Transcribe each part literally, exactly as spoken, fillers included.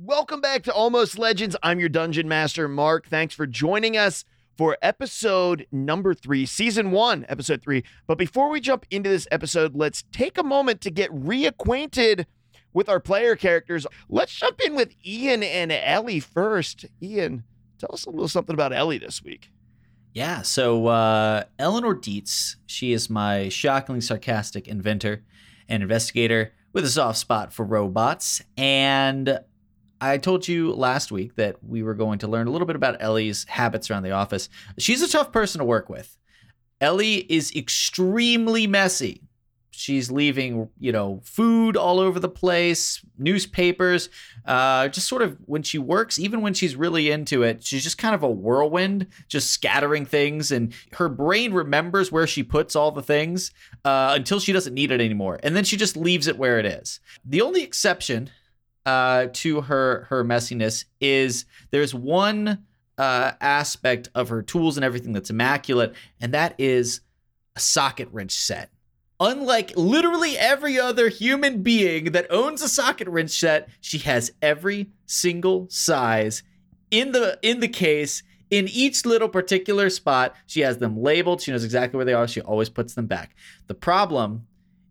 Welcome back to Almost Legends. I'm your Dungeon Master, Mark. Thanks for joining us for episode number three, season one, episode three. But before we jump into this episode, let's take a moment to get reacquainted with our player characters. Let's jump in with Ian and Ellie first. Ian, tell us a little something about Ellie this week. Yeah, so uh, Eleanor Dietz, she is my shockingly sarcastic inventor and investigator with a soft spot for robots. And I told you last week that we were going to learn a little bit about Ellie's habits around the office. She's a tough person to work with. Ellie is extremely messy. She's leaving, you know, food all over the place, newspapers, uh, just sort of when she works, even when she's really into it, she's just kind of a whirlwind, just scattering things. And her brain remembers where she puts all the things uh, until she doesn't need it anymore. And then she just leaves it where it is. The only exception uh, to her, her messiness is there's one uh, aspect of her tools and everything that's immaculate, and that is a socket wrench set. Unlike literally every other human being that owns a socket wrench set, she has every single size in the in the case, in each little particular spot. She has them labeled. She knows exactly where they are. She always puts them back. The problem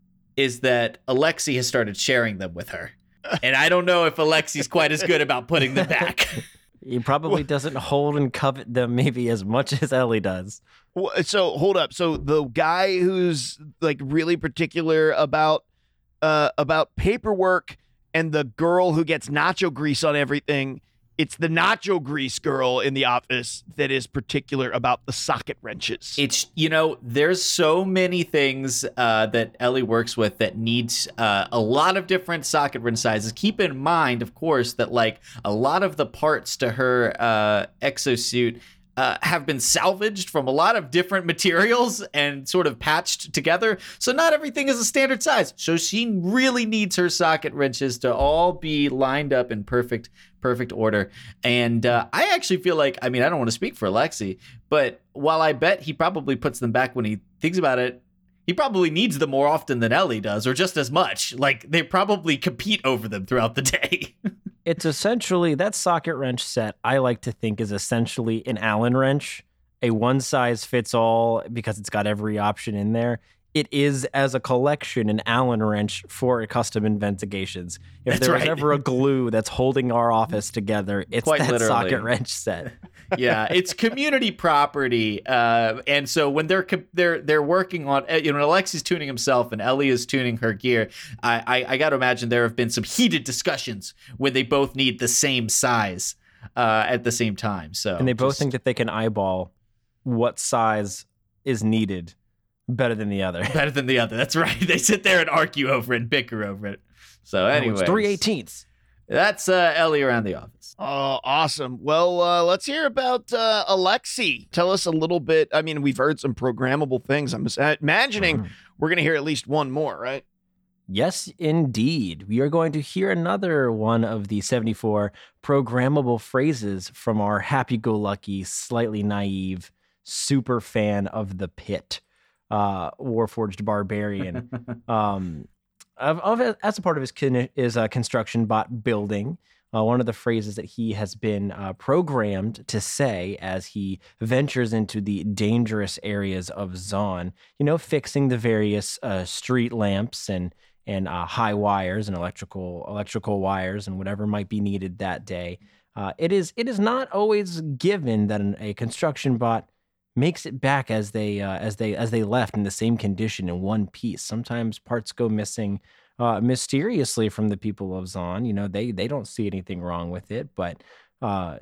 is that Alexi has started sharing them with her. And I don't know if Alexi's quite as good about putting them back. He probably doesn't hold and covet them maybe as much as Ellie does. So hold up. So the guy who's like really particular about uh, about paperwork and the girl who gets nacho grease on everything, it's the nacho grease girl in the office that is particular about the socket wrenches. It's, you know, there's so many things uh, that Ellie works with that needs uh, a lot of different socket wrench sizes. Keep in mind, of course, that like a lot of the parts to her uh, exosuit Uh, have been salvaged from a lot of different materials and sort of patched together. So not everything is a standard size. So she really needs her socket wrenches to all be lined up in perfect, perfect order. And uh, I actually feel like, I mean, I don't want to speak for Alexi, but while I bet he probably puts them back when he thinks about it, he probably needs them more often than Ellie does, or just as much. Like they probably compete over them throughout the day. It's essentially, that socket wrench set, I like to think, is essentially an Allen wrench, a one size fits all because it's got every option in there. It is, as a collection, an Allen wrench for custom investigations. If That's there was right. ever a glue that's holding our office together, it's Quite that literally. socket wrench set. Yeah, it's community property, uh, and so when they're they're they're working on, you know, when Alexi's tuning himself and Ellie is tuning her gear, I I, I got to imagine there have been some heated discussions when they both need the same size uh, at the same time. So And they both just- think that they can eyeball what size is needed better than the other. better than the other. That's right. They sit there and argue over it and bicker over it. So anyway, three eighteenths. That's uh, Ellie around the office. Oh, awesome. Well, uh, let's hear about uh, Alexi. Tell us a little bit. I mean, we've heard some programmable things. I'm imagining Mhm. we're going to hear at least one more, right? Yes, indeed. We are going to hear another one of the seventy-four programmable phrases from our happy-go-lucky, slightly naive super fan of the pit, uh, Warforged Barbarian. um, of, of as a part of his con- is a construction bot building. Uh, one of the phrases that he has been uh, programmed to say as he ventures into the dangerous areas of Zaun, you know, fixing the various uh, street lamps and and uh, high wires and electrical electrical wires and whatever might be needed that day. Uh, it is it is not always given that an, a construction bot makes it back as they uh, as they as they left in the same condition in one piece. Sometimes parts go missing uh, mysteriously from the people of Zaun. You know, they they don't see anything wrong with it, but uh,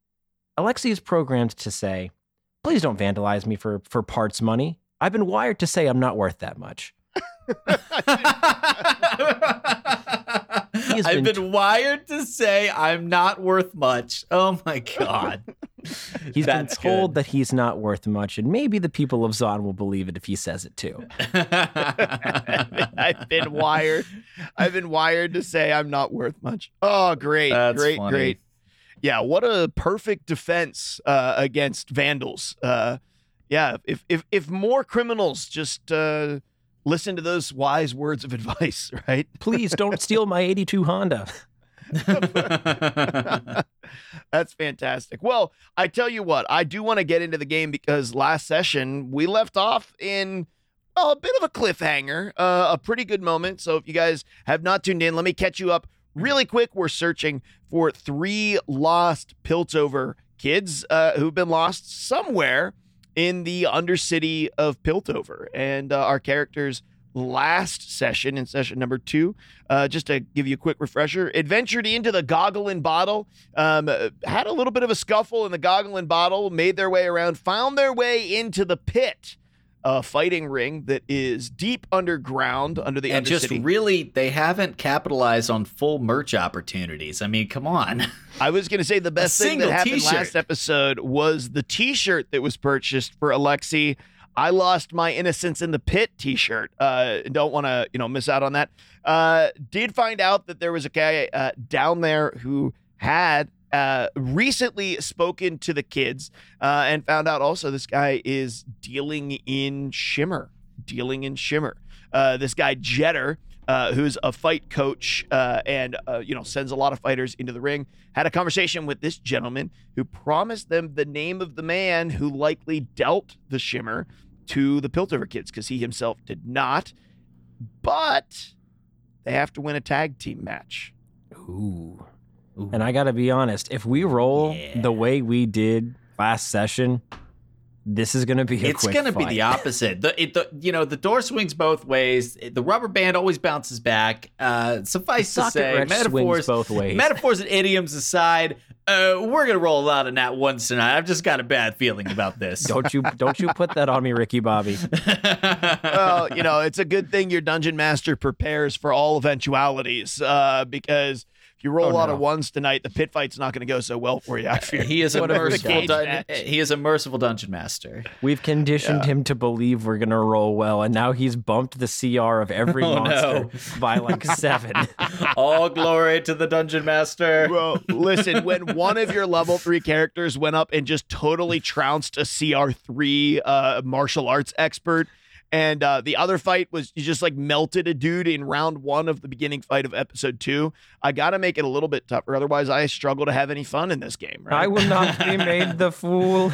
Alexi is programmed to say, "Please don't vandalize me for for parts money. I've been wired to say I'm not worth that much." I've been been, t- wired to say I'm not worth much. Oh my god. He's been That's told good. that he's not worth much, and maybe the people of Zaun will believe it if he says it too. I've been wired. I've been wired to say I'm not worth much. Oh, great, That's great, funny. great. Yeah, what a perfect defense uh, against vandals. Uh, yeah, if if if more criminals just uh, listen to those wise words of advice, right? Please don't steal my eighty-two Honda. That's fantastic. Well, I tell you what, I do want to get into the game because last session we left off in well, a bit of a cliffhanger, uh, a pretty good moment. So if you guys have not tuned in, let me catch you up really quick. We're searching for three lost Piltover kids uh, who've been lost somewhere in the Undercity of Piltover. And uh, our characters last session, in session number two, uh, just to give you a quick refresher, adventured into the Goggle and Bottle, um, had a little bit of a scuffle in the Goggle and Bottle, made their way around, found their way into the pit, a fighting ring that is deep underground under the and Undercity. just really, they haven't capitalized on full merch opportunities. I mean, come on. I was going to say the best thing that happened t-shirt. last episode was the t-shirt that was purchased for Alexi. I lost my Innocence in the Pit t-shirt. Uh, don't want to, you know, miss out on that. Uh, did find out that there was a guy uh, down there who had uh, recently spoken to the kids uh, and found out also this guy is dealing in Shimmer, dealing in Shimmer. Uh, this guy, Jetter, uh, who's a fight coach uh, and, uh, you know, sends a lot of fighters into the ring, had a conversation with this gentleman who promised them the name of the man who likely dealt the Shimmer to the Piltover kids because he himself did not. But they have to win a tag team match. Ooh. Ooh. And I got to be honest, if we roll yeah. the way we did last session, this is going to be a it's quick going to fight. be the opposite. The, it, the you know the door swings both ways. The rubber band always bounces back. Uh, suffice the to say, wrench metaphors swings both ways. Metaphors and idioms aside, uh, we're going to roll a lot of nat ones tonight. I've just got a bad feeling about this. Don't you don't you put that on me, Ricky Bobby. Well, you know, it's a good thing your dungeon master prepares for all eventualities uh, because if you roll Oh, a lot no. of ones tonight, the pit fight's not going to go so well for you. I fear. He is a What have we merciful. done? Dun- Cage match. he is a merciful dungeon master. We've conditioned Yeah. him to believe we're going to roll well, and now he's bumped the C R of every Oh, monster no. by like seven. All glory to the dungeon master. Well, listen, when one of your level three characters went up and just totally trounced a C R three uh, martial arts expert, and uh, the other fight was you just like melted a dude in round one of the beginning fight of episode two, I got to make it a little bit tougher. Otherwise, I struggle to have any fun in this game, right? I will not be made the fool.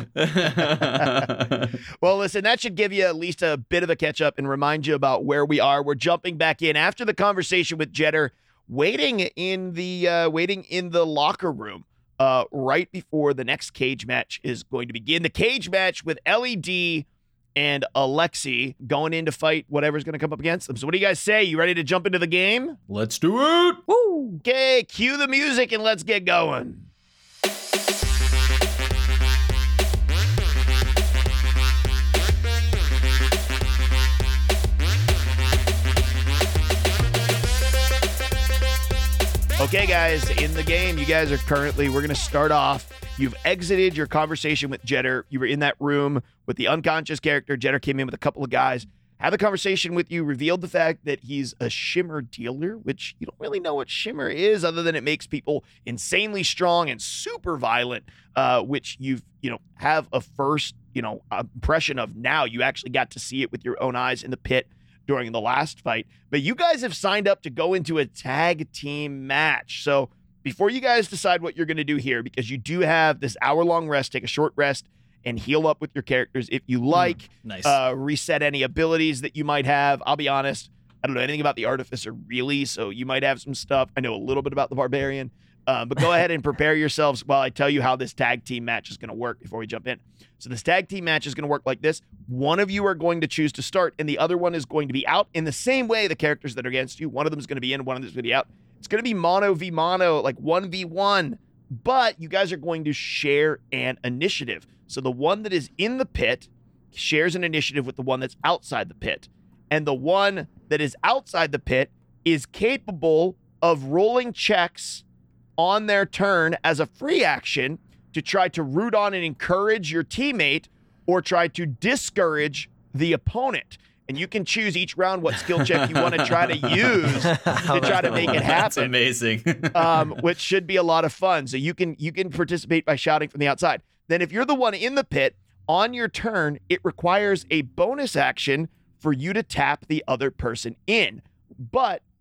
Well, listen, that should give you at least a bit of a catch up and remind you about where we are. We're jumping back in after the conversation with Jetter, waiting in the uh, waiting in the locker room uh, right before the next cage match is going to begin. The cage match with L E D and Alexi going in to fight whatever's going to come up against them. So what do you guys say? You ready to jump into the game? Let's do it. Woo! Okay, cue the music and let's get going. Okay, guys, in the game, you guys are currently, we're going to start off. You've exited your conversation with Jetter. You were in that room with the unconscious character. Jetter came in with a couple of guys, had the conversation with you, revealed the fact that he's a Shimmer dealer, which you don't really know what Shimmer is other than it makes people insanely strong and super violent, uh, which you've, you know, have a first, you know, impression of now. You actually got to see it with your own eyes in the pit during the last fight. But you guys have signed up to go into a tag team match. So before you guys decide what you're going to do here, because you do have this hour-long rest, take a short rest and heal up with your characters if you like. Nice. Uh, reset any abilities that you might have. I'll be honest, I don't know anything about the Artificer really, so you might have some stuff. I know a little bit about the Barbarian. Um, but go ahead and prepare yourselves while I tell you how this tag team match is going to work before we jump in. So this tag team match is going to work like this. One of you are going to choose to start, and the other one is going to be out in the same way the characters that are against you. One of them is going to be in, one of them is going to be out. It's going to be mono v mono, like one v one, but you guys are going to share an initiative. So the one that is in the pit shares an initiative with the one that's outside the pit, and the one that is outside the pit is capable of rolling checks on their turn as a free action to try to root on and encourage your teammate or try to discourage the opponent. And you can choose each round what skill check you want to try to use to try to make it That's happen, amazing. um, which should be a lot of fun. So you can you can participate by shouting from the outside. Then if you're the one in the pit, on your turn, it requires a bonus action for you to tap the other person in. But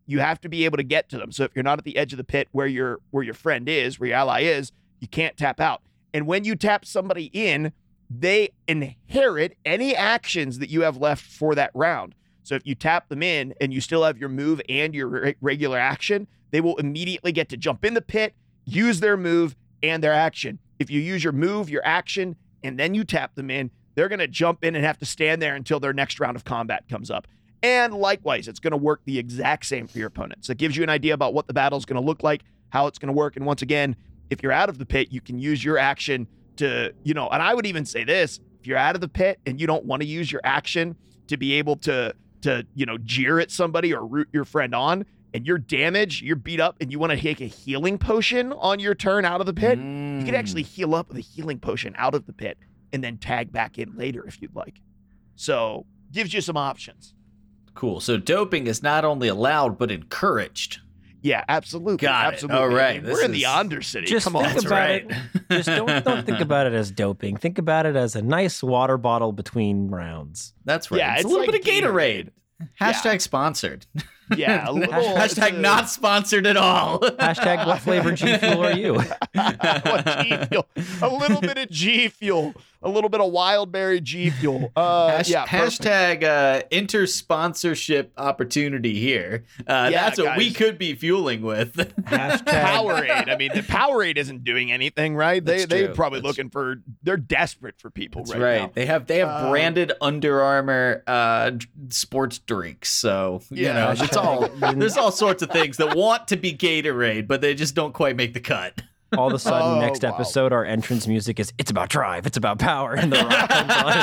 you have to be able to get to them. So if you're not at the edge of the pit where your where your friend is, where your ally is, you can't tap out. And when you tap somebody in, they inherit any actions that you have left for that round. So if you tap them in and you still have your move and your re- regular action, they will immediately get to jump in the pit, use their move and their action. If you use your move, your action, and then you tap them in, they're going to jump in and have to stand there until their next round of combat comes up. And likewise, it's going to work the exact same for your opponent. So it gives you an idea about what the battle is going to look like, how it's going to work. And once again, if you're out of the pit, you can use your action to, you know, and I would even say this, if you're out of the pit and you don't want to use your action to be able to, to, you know, jeer at somebody or root your friend on, and you're damaged, you're beat up, and you want to take a healing potion on your turn out of the pit, mm. you can actually heal up with a healing potion out of the pit and then tag back in later if you'd like. So gives you some options. Cool. So doping is not only allowed, but encouraged. Yeah, absolutely. Got absolutely. it. All right. I mean, we're in the Undercity. Just Come think on. That's about right. it. Just don't don't think about it as doping. Think about it as a nice water bottle between rounds. That's right. Yeah, it's, it's a little like bit of Gatorade. Gatorade. Hashtag Yeah. sponsored. Yeah, a little. Hashtag a, not sponsored at all. Hashtag what flavor G Fuel are you? what G Fuel? A little bit of G Fuel. A little bit of Wildberry G Fuel. Uh, Hash- yeah, perfect. hashtag uh, inter-sponsorship opportunity here. Uh, Yeah, that's what we guys. could be fueling with. Hashtag Powerade. I mean, the Powerade isn't doing anything, right? They That's they're true. probably That's looking for. They're desperate for people That's right, right. now. They have they have Um, branded Under Armour uh, d- sports drinks. So you Yeah, know, it's hashtag- all there's all sorts of things that want to be Gatorade, but they just don't quite make the cut. all of a sudden, Oh, next wow. episode, our entrance music is "It's about drive, it's about power," and the rock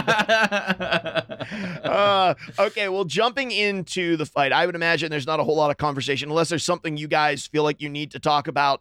comes on. uh, okay, well, jumping into the fight, I would imagine there's not a whole lot of conversation unless there's something you guys feel like you need to talk about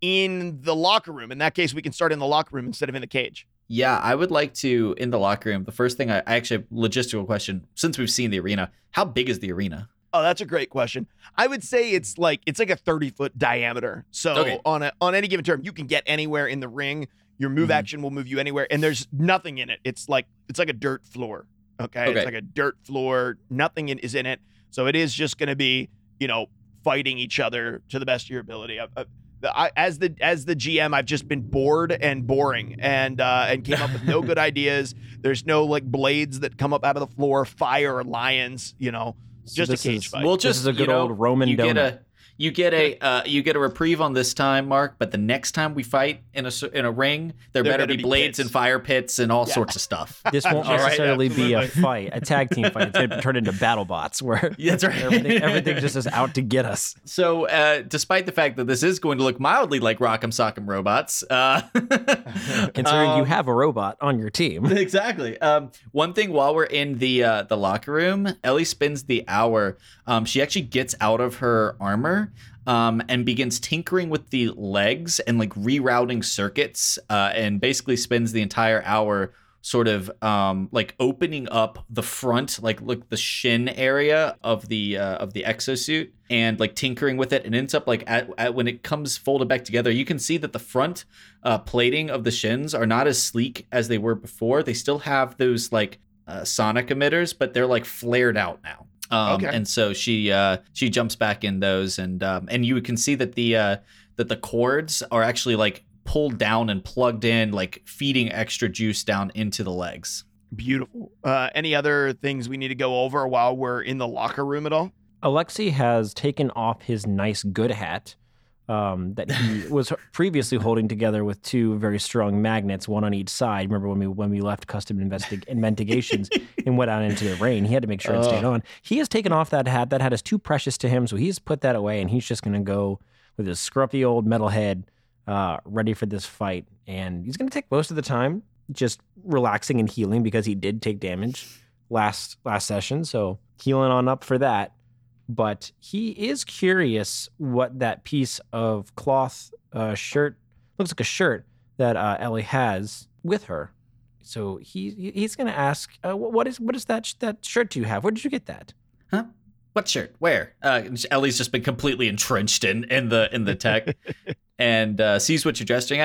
in the locker room. In that case, we can start in the locker room instead of in the cage. Yeah, I would like to in the locker room. The first thing I, I actually have a logistical question. Since we've seen the arena, how big is the arena? Oh, that's a great question. I would say it's like it's like a thirty foot diameter. So Okay. on a on any given term, you can get anywhere in the ring. Your move Mhm. action will move you anywhere, and there's nothing in it. It's like it's like a dirt floor. Okay, Okay. it's like a dirt floor. Nothing in, is in it. So it is just going to be, you know, fighting each other to the best of your ability. I, I, I, as the as the G M, I've just been bored and boring, and uh, and came up with no good ideas. There's no like blades that come up out of the floor, fire or lions. You know, So just a this cage is- fight. We'll This just is a good you know, old Roman you donut. get a you get a uh, you get a reprieve on this time, Mark. But the next time we fight in a s- in a ring, there, There better, better be be blades pits. and fire pits and all Yeah. sorts of stuff. This won't All right, necessarily be a absolutely. fight, a tag team fight. It's going to turn into battle bots where Yeah, that's right. everything, everything just is out to get us. So, uh, despite the fact that this is going to look mildly like Rock'em Sock'em Robots, uh, Considering you um, have a robot on your team. exactly. Um, one thing while we're in the uh, the locker room, Ellie spends the hour. Um, she actually gets out of her armor um, and begins tinkering with the legs and like rerouting circuits, uh, and basically spends the entire hour sort of um, like opening up the front, like look the shin area of the uh, of the exosuit, and like tinkering with it, and ends up like at, at when it comes folded back together, you can see that the front uh, plating of the shins are not as sleek as they were before. They still have those like uh, sonic emitters, but they're like flared out now. Um, Okay. And so she uh, she jumps back in those, and um, and you can see that the uh, that the cords are actually like pulled down and plugged in, like feeding extra juice down into the legs. Beautiful. Uh, any other things we need to go over while we're in the locker room at all? Alexei has taken off his nice good hat um, that he was previously holding together with two very strong magnets, one on each side. Remember when we when we left Custom Investi- Investigations and went out into the rain? He had to make sure it stayed on. He has taken off that hat. That hat is too precious to him, so he's put that away, and he's just going to go with his scruffy old metal head, uh, ready for this fight. And he's going to take most of the time just relaxing and healing because he did take damage last last session, so healing on up for that. But he is curious what that piece of cloth uh, shirt looks like, a shirt that uh, Ellie has with her. So he he's going to ask, uh, "What is what is that sh- that shirt you have? Where did you get that?" Huh? What shirt? Where? Uh, Ellie's just been completely entrenched in in the in the tech, and uh, sees what you're gesturing at.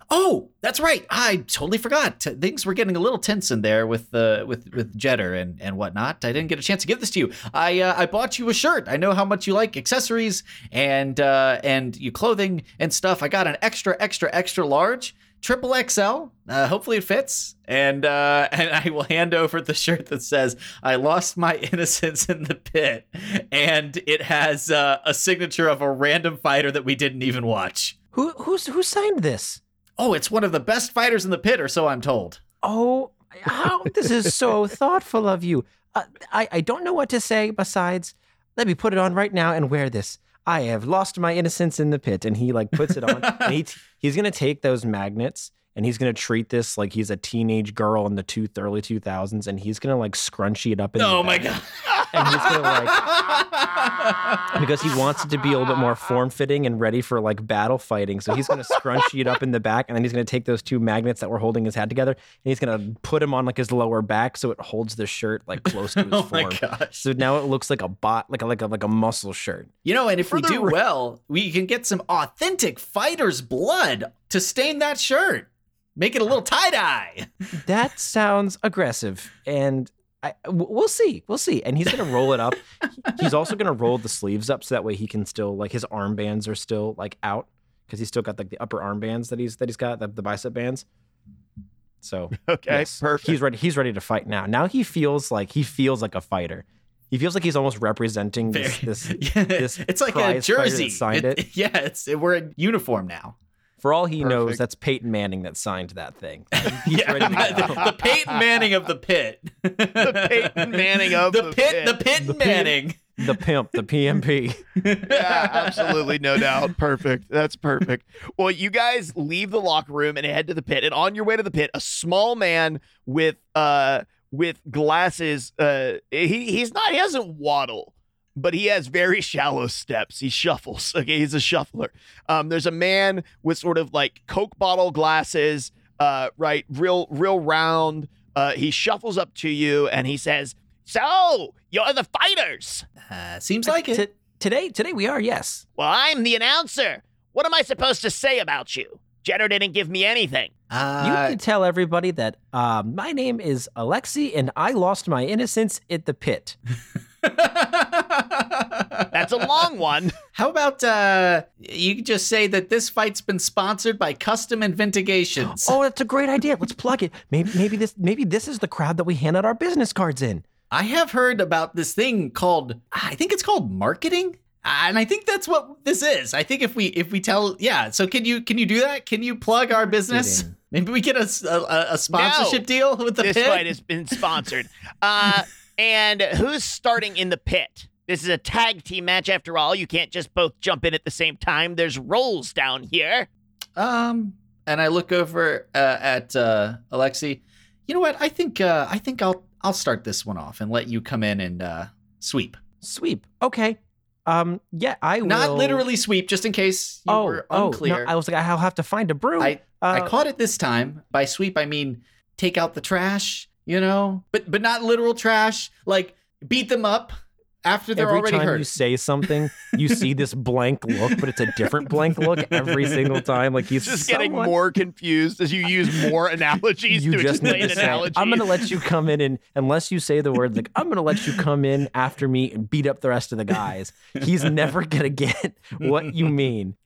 Oh, that's right. I totally forgot. T- Things were getting a little tense in there with uh, with with Jetter and, and whatnot. I didn't get a chance to give this to you. I uh, I bought you a shirt. I know how much you like accessories and uh, and you clothing and stuff. I got an extra, extra, extra large, triple X L. Uh, hopefully it fits. And uh, and I will hand over the shirt that says "I lost my innocence in the pit," and it has uh, a signature of a random fighter that we didn't even watch. Who who's who signed this? Oh, it's one of the best fighters in the pit, or so I'm told. Oh, how this is so thoughtful of you. Uh, I I don't know what to say besides, let me put it on right now and wear this. I have lost my innocence in the pit, and he like puts it on. and he t- he's gonna take those magnets and he's gonna treat this like he's a teenage girl in the two early two thousands, and he's gonna like scrunchie it up in. Oh the my back. god! And he's gonna like because he wants it to be a little bit more form fitting and ready for like battle fighting. So he's gonna scrunchie it up in the back, and then he's gonna take those two magnets that were holding his head together, and he's gonna put them on like his lower back so it holds the shirt like close to his Oh form. my gosh! So now it looks like a bot, like a like a like a muscle shirt. You know, and if For we the do re- well, we can get some authentic fighter's blood to stain that shirt. Make it a little tie-dye. That sounds aggressive, and I, w- we'll see, we'll see. And he's gonna roll it up. He's also gonna roll the sleeves up so that way he can still like his armbands are still like out because he's still got like the upper armbands that he's that he's got the, the bicep bands. So Okay, yes, perfect. He's ready. He's ready to fight now. Now he feels like he feels like a fighter. He feels like he's almost representing this. this yeah, this it's like a prize fighter that jersey. signed it. Yeah, it's we're in uniform now. For all he knows, Perfect. that's Peyton Manning that signed that thing. He's Yeah, ready to go. the, the Peyton Manning of the pit. The Peyton Manning of the, the pit, pit. The Peyton The pit. Manning. The pimp, the P M P. Yeah, absolutely, no doubt. Perfect. That's perfect. Well, you guys leave the locker room and head to the pit. And on your way to the pit, a small man with uh with glasses. Uh, he he's not. He doesn't waddle, but he has very shallow steps. He shuffles. Okay, he's a shuffler. Um, there's a man with sort of like Coke bottle glasses. Uh, right, real real round. Uh, he shuffles up to you and he says, "So you're the fighters." Uh, seems like it. T- today, today we are, yes. Well, I'm the announcer. What am I supposed to say about you? Jetter didn't give me anything. You Uh, can tell everybody that uh, my name is Alexi and I lost my innocence at the pit. That's a long one. How about uh, you could just say that this fight's been sponsored by Custom Inventigations? Oh, that's a great idea. Let's plug it. Maybe, maybe this, maybe this is the crowd that we hand out our business cards in. I have heard about this thing called, I think it's called marketing. And I think that's what this is. I think if we if we tell, yeah. So can you can you do that? Can you plug our business? Marketing. Maybe we get a, a, a sponsorship No. deal with the This pit? fight has been sponsored. Uh, and who's starting in the pit? This is a tag team match after all. You can't just both jump in at the same time. There's roles down here. Um, and I look over uh, at uh, Alexi. You know what? I think uh, I think I'll I'll start this one off and let you come in and uh, sweep. Sweep. Okay. Um. Yeah, I will. Not literally sweep, just in case you Oh, were oh, unclear. no, I was like, I'll have to find a brew. I uh, I caught it this time. By sweep, I mean take out the trash. You know, but but not literal trash. Like beat them up after they're every already time hurt. you say something, you see this blank look, but it's a different blank look every single time. Like he's Just getting somewhat- more confused as you use more analogies You to just explain need to say, analogies. I'm going to let you come in, and unless you say the words like, I'm going to let you come in after me and beat up the rest of the guys, he's never going to get what you mean.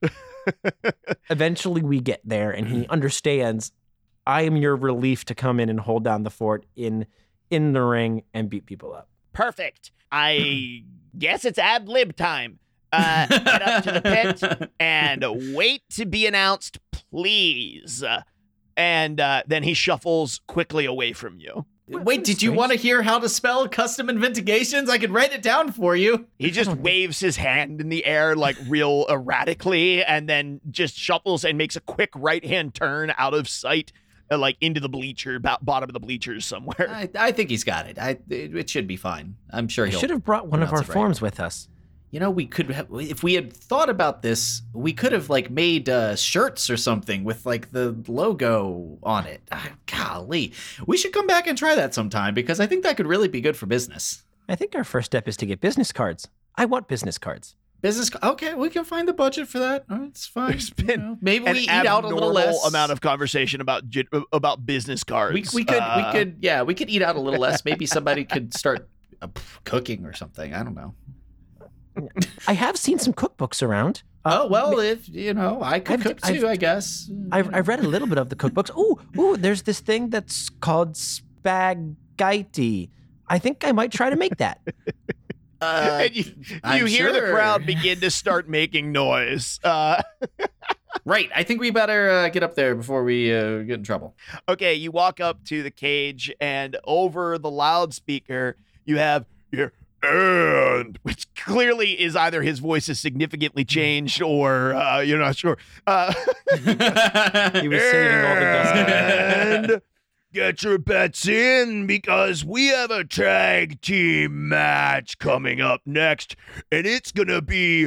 Eventually we get there and he understands I am your relief to come in and hold down the fort in in the ring and beat people up. Perfect. I guess it's ad lib time. Uh, head up to the pit and wait to be announced, please. Uh, and uh, then he shuffles quickly away from you. Wait, did you Strange. want to hear how to spell Custom Inventigations? I could write it down for you. He just waves his hand in the air like real erratically and then just shuffles and makes a quick right hand turn out of sight, uh, like into the bleacher, bo- bottom of the bleachers somewhere. I, I think he's got it. I it, it should be fine. I'm sure We he'll. should have brought one of our pronounce it right. forms with us. You know, we could have, if we had thought about this, we could have like made uh, shirts or something with like the logo on it. Ah, golly, we should come back and try that sometime because I think that could really be good for business. I think our first step is to get business cards. I want business cards. Business. Okay, we can find the budget for that. Oh, it's fine. There's been You know, maybe An we eat out a little abnormal less. amount of conversation about gi- about business cards. We, we could Uh, we could yeah we could eat out a little less. Maybe somebody could start uh, cooking or something. I don't know. I have seen some cookbooks around. Uh, Oh well, if you know, I could I've- cook too. I've- I guess. I've, I've read a little bit of the cookbooks. Ooh, ooh, there's this thing that's called spaghetti. I think I might try to make that. Uh, and you, I'm you hear the sure. crowd begin to start making noise. Uh, Right. I think we better uh, get up there before we uh, get in trouble. okay, you walk up to the cage, and over the loudspeaker, you have your and, which clearly is either his voice has significantly changed or uh, you're not sure. Uh, He was saving all the and gusto. get your bets in because we have a tag team match coming up next, and it's gonna be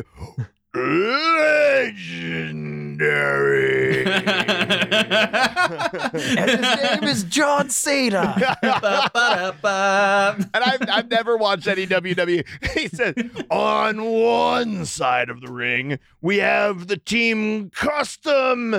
legendary. And his name is John Cena. Ba-ba-da-ba. And I've, I've never watched any W W E. He said, on one side of the ring, we have the team Custom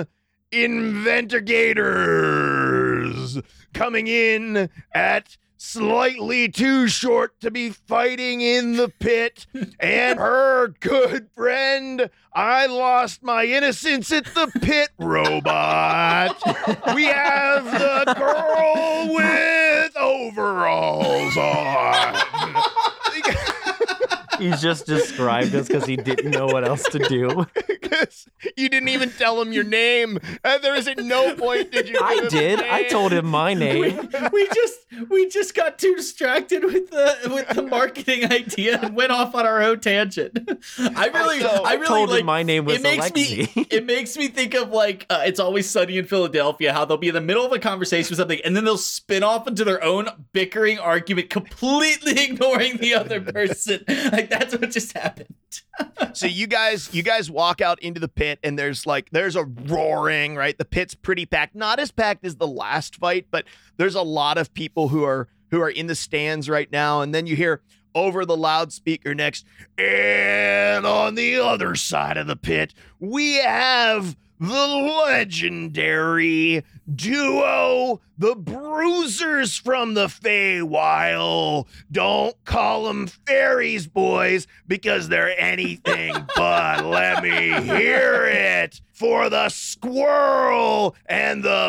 Inventorgators coming in at slightly too short to be fighting in the pit. And her good friend, I lost my innocence at the pit robot. We have the girl with overalls on. He's just described us because he didn't know what else to do. Because you didn't even tell him your name. And there is at no point did you. I give him did. a I name. told him my we, name. we just we just got too distracted with the with the marketing idea and went off on our own tangent. I really So- I really told like him my name was it makes Alexi. me it makes me think of like uh, It's Always Sunny in Philadelphia, how they'll be in the middle of a conversation with something and then they'll spin off into their own bickering argument, completely ignoring the other person. Like that's what just happened. So you guys, you guys walk out into the pit, and there's like there's a roaring, right? The pit's pretty packed, not as packed as the last fight, but there's a lot of people who are who are in the stands right now. And then you hear over the loudspeaker next, and on the other side of the pit, we have the legendary duo, the Bruisers from the Feywild. Don't call them fairies, boys, because they're anything but. Let me hear it for the Squirrel and the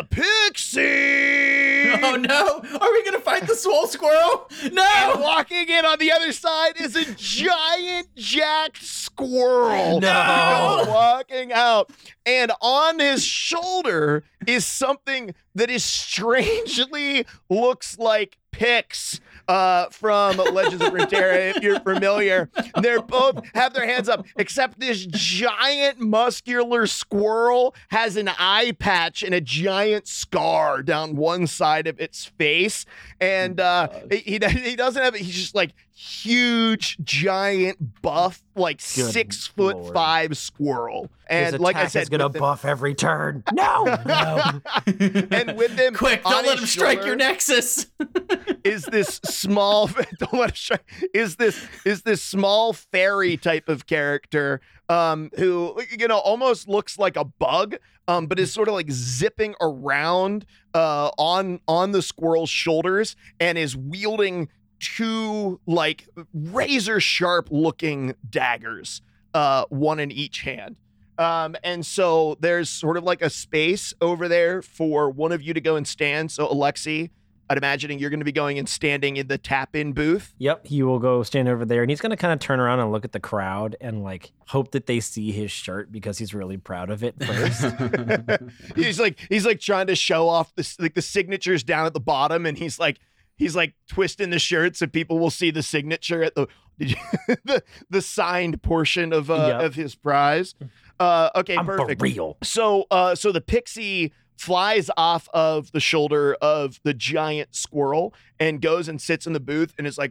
Pixie. Oh no! Are we gonna fight the swole squirrel? No! And walking in on the other side is a giant jacked squirrel. No. Walking out. And on his shoulder is something that is strangely looks like Pix uh, from Legends of Runeterra, if you're familiar. They're both have their hands up, except this giant muscular squirrel has an eye patch and a giant scar down one side of its face. And uh, he, he doesn't have it. He's just like huge, giant, buff, like Good six foot Lord. five squirrel. And His like I attack said, is gonna with the- buff every turn. No, no. and with him, Quick! on Don't let his him strike your shoulder nexus. is this small don't let him strike, is this is this small fairy type of character um who you know almost looks like a bug um but is sort of like zipping around uh on on the squirrel's shoulders and is wielding two like razor sharp looking daggers, uh one in each hand. Um, and so there's sort of like a space over there for one of you to go and stand. So Alexi, I'd imagining you're going to be going and standing in the tap-in booth. Yep, he will go stand over there and he's going to kind of turn around and look at the crowd and like hope that they see his shirt because he's really proud of it first. he's like he's like trying to show off the like the signatures down at the bottom, and he's like he's like twisting the shirt so people will see the signature at the did you, the the signed portion of uh, Yep. of his prize. Uh, okay, I'm perfect. for real. So, uh, so the pixie flies off of the shoulder of the giant squirrel and goes and sits in the booth and is like,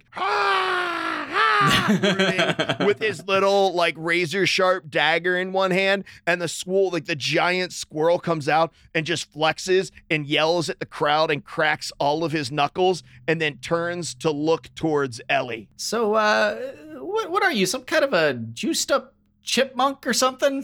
ah, ah, grinning with his little like razor sharp dagger in one hand, and the squirrel, like the giant squirrel, comes out and just flexes and yells at the crowd and cracks all of his knuckles, and then turns to look towards Ellie. So, uh, what what are you? Some kind of a juiced up chipmunk or something.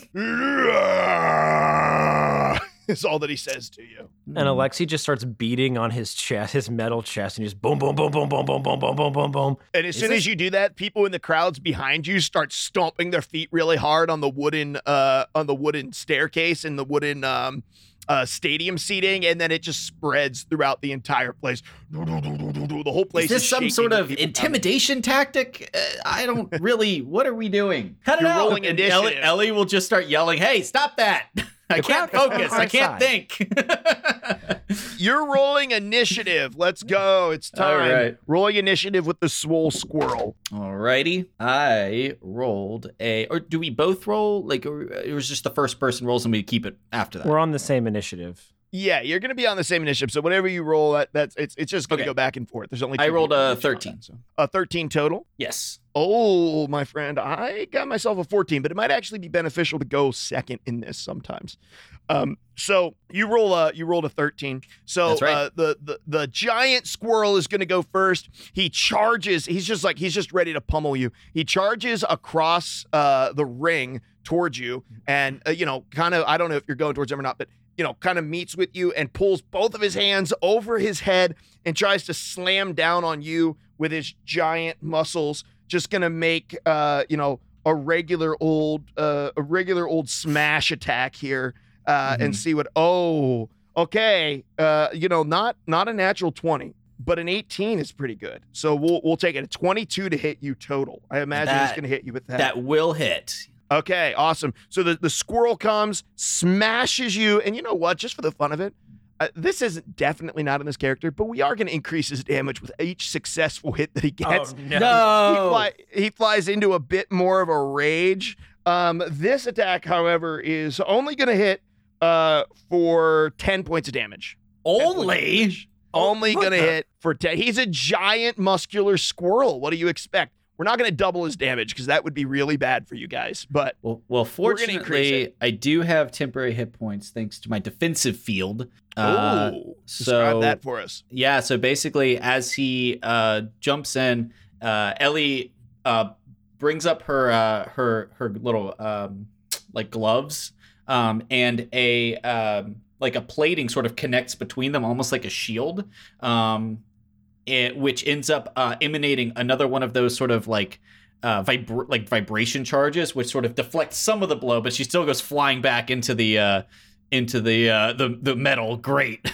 Is all that he says to you. And Alexi just starts beating on his chest, his metal chest, and just boom, boom, boom, boom, boom, boom, boom, boom, boom, boom, boom. And as Is soon this- as you do that, people in the crowds behind you start stomping their feet really hard on the wooden, uh, on the wooden staircase and the wooden um, uh, stadium seating, and then it just spreads throughout the entire place. The whole place Is this is some shaking sort with of people coming. intimidation tactic? Uh, I don't really. What are we doing? Cut it You're out. rolling And Ellie, initiative. Ellie will just start yelling, "Hey, stop that! I The can't crowd is on focus. our I can't side." think." You're rolling initiative. Let's go. It's All time. right. Rolling initiative with the swole squirrel. Alrighty, I rolled a. Or do we both roll? Like, or it was just the first person rolls, and we keep it after that. We're on the same initiative. Yeah, you're going to be on the same initiative. So whatever you roll, that that's it's it's just going to Okay. go back and forth. There's only two I rolled people a on that, thirteen. so- A thirteen total. Yes. Oh, my friend, I got myself a fourteen, but it might actually be beneficial to go second in this sometimes. Um, so you roll a you rolled a thirteen. So That's right. uh, the, the the giant squirrel is going to go first. He charges. He's just like he's just ready to pummel you. He charges across uh, the ring towards you, and uh, you know, kind of. I don't know if you're going towards him or not, but you know, kind of meets with you and pulls both of his hands over his head and tries to slam down on you with his giant muscles. Just gonna make uh, you know, a regular old uh, a regular old smash attack here, uh, and see what. Oh, okay. Uh, you know, not not a natural twenty, but an eighteen is pretty good. So we'll we'll take it. A twenty-two to hit you total. I imagine it's That- gonna hit you with that. That will hit. Okay, awesome. So the, the squirrel comes, smashes you, and you know what? Just for the fun of it, uh, this is definitely not in this character, but we are going to increase his damage with each successful hit that he gets. He, No. fly, he flies into a bit more of a rage. Um, this attack, however, is only going to hit uh, for ten points of damage. Only. Only what going to the- hit for ten. He's a giant muscular squirrel. What do you expect? We're not going to double his damage because that would be really bad for you guys, but Well, well, We're gonna increase fortunately, I do have temporary hit points thanks to my defensive field. Uh, Ooh, so describe that for us. yeah, so basically, as he uh, jumps in, uh, Ellie uh, brings up her uh, her her little um, like gloves, um, and a um, like a plating sort of connects between them, almost like a shield. Um, It, which ends up uh, emanating another one of those sort of like uh, vibra- like vibration charges, which sort of deflects some of the blow, but she still goes flying back into the uh, into the uh, the the metal grate.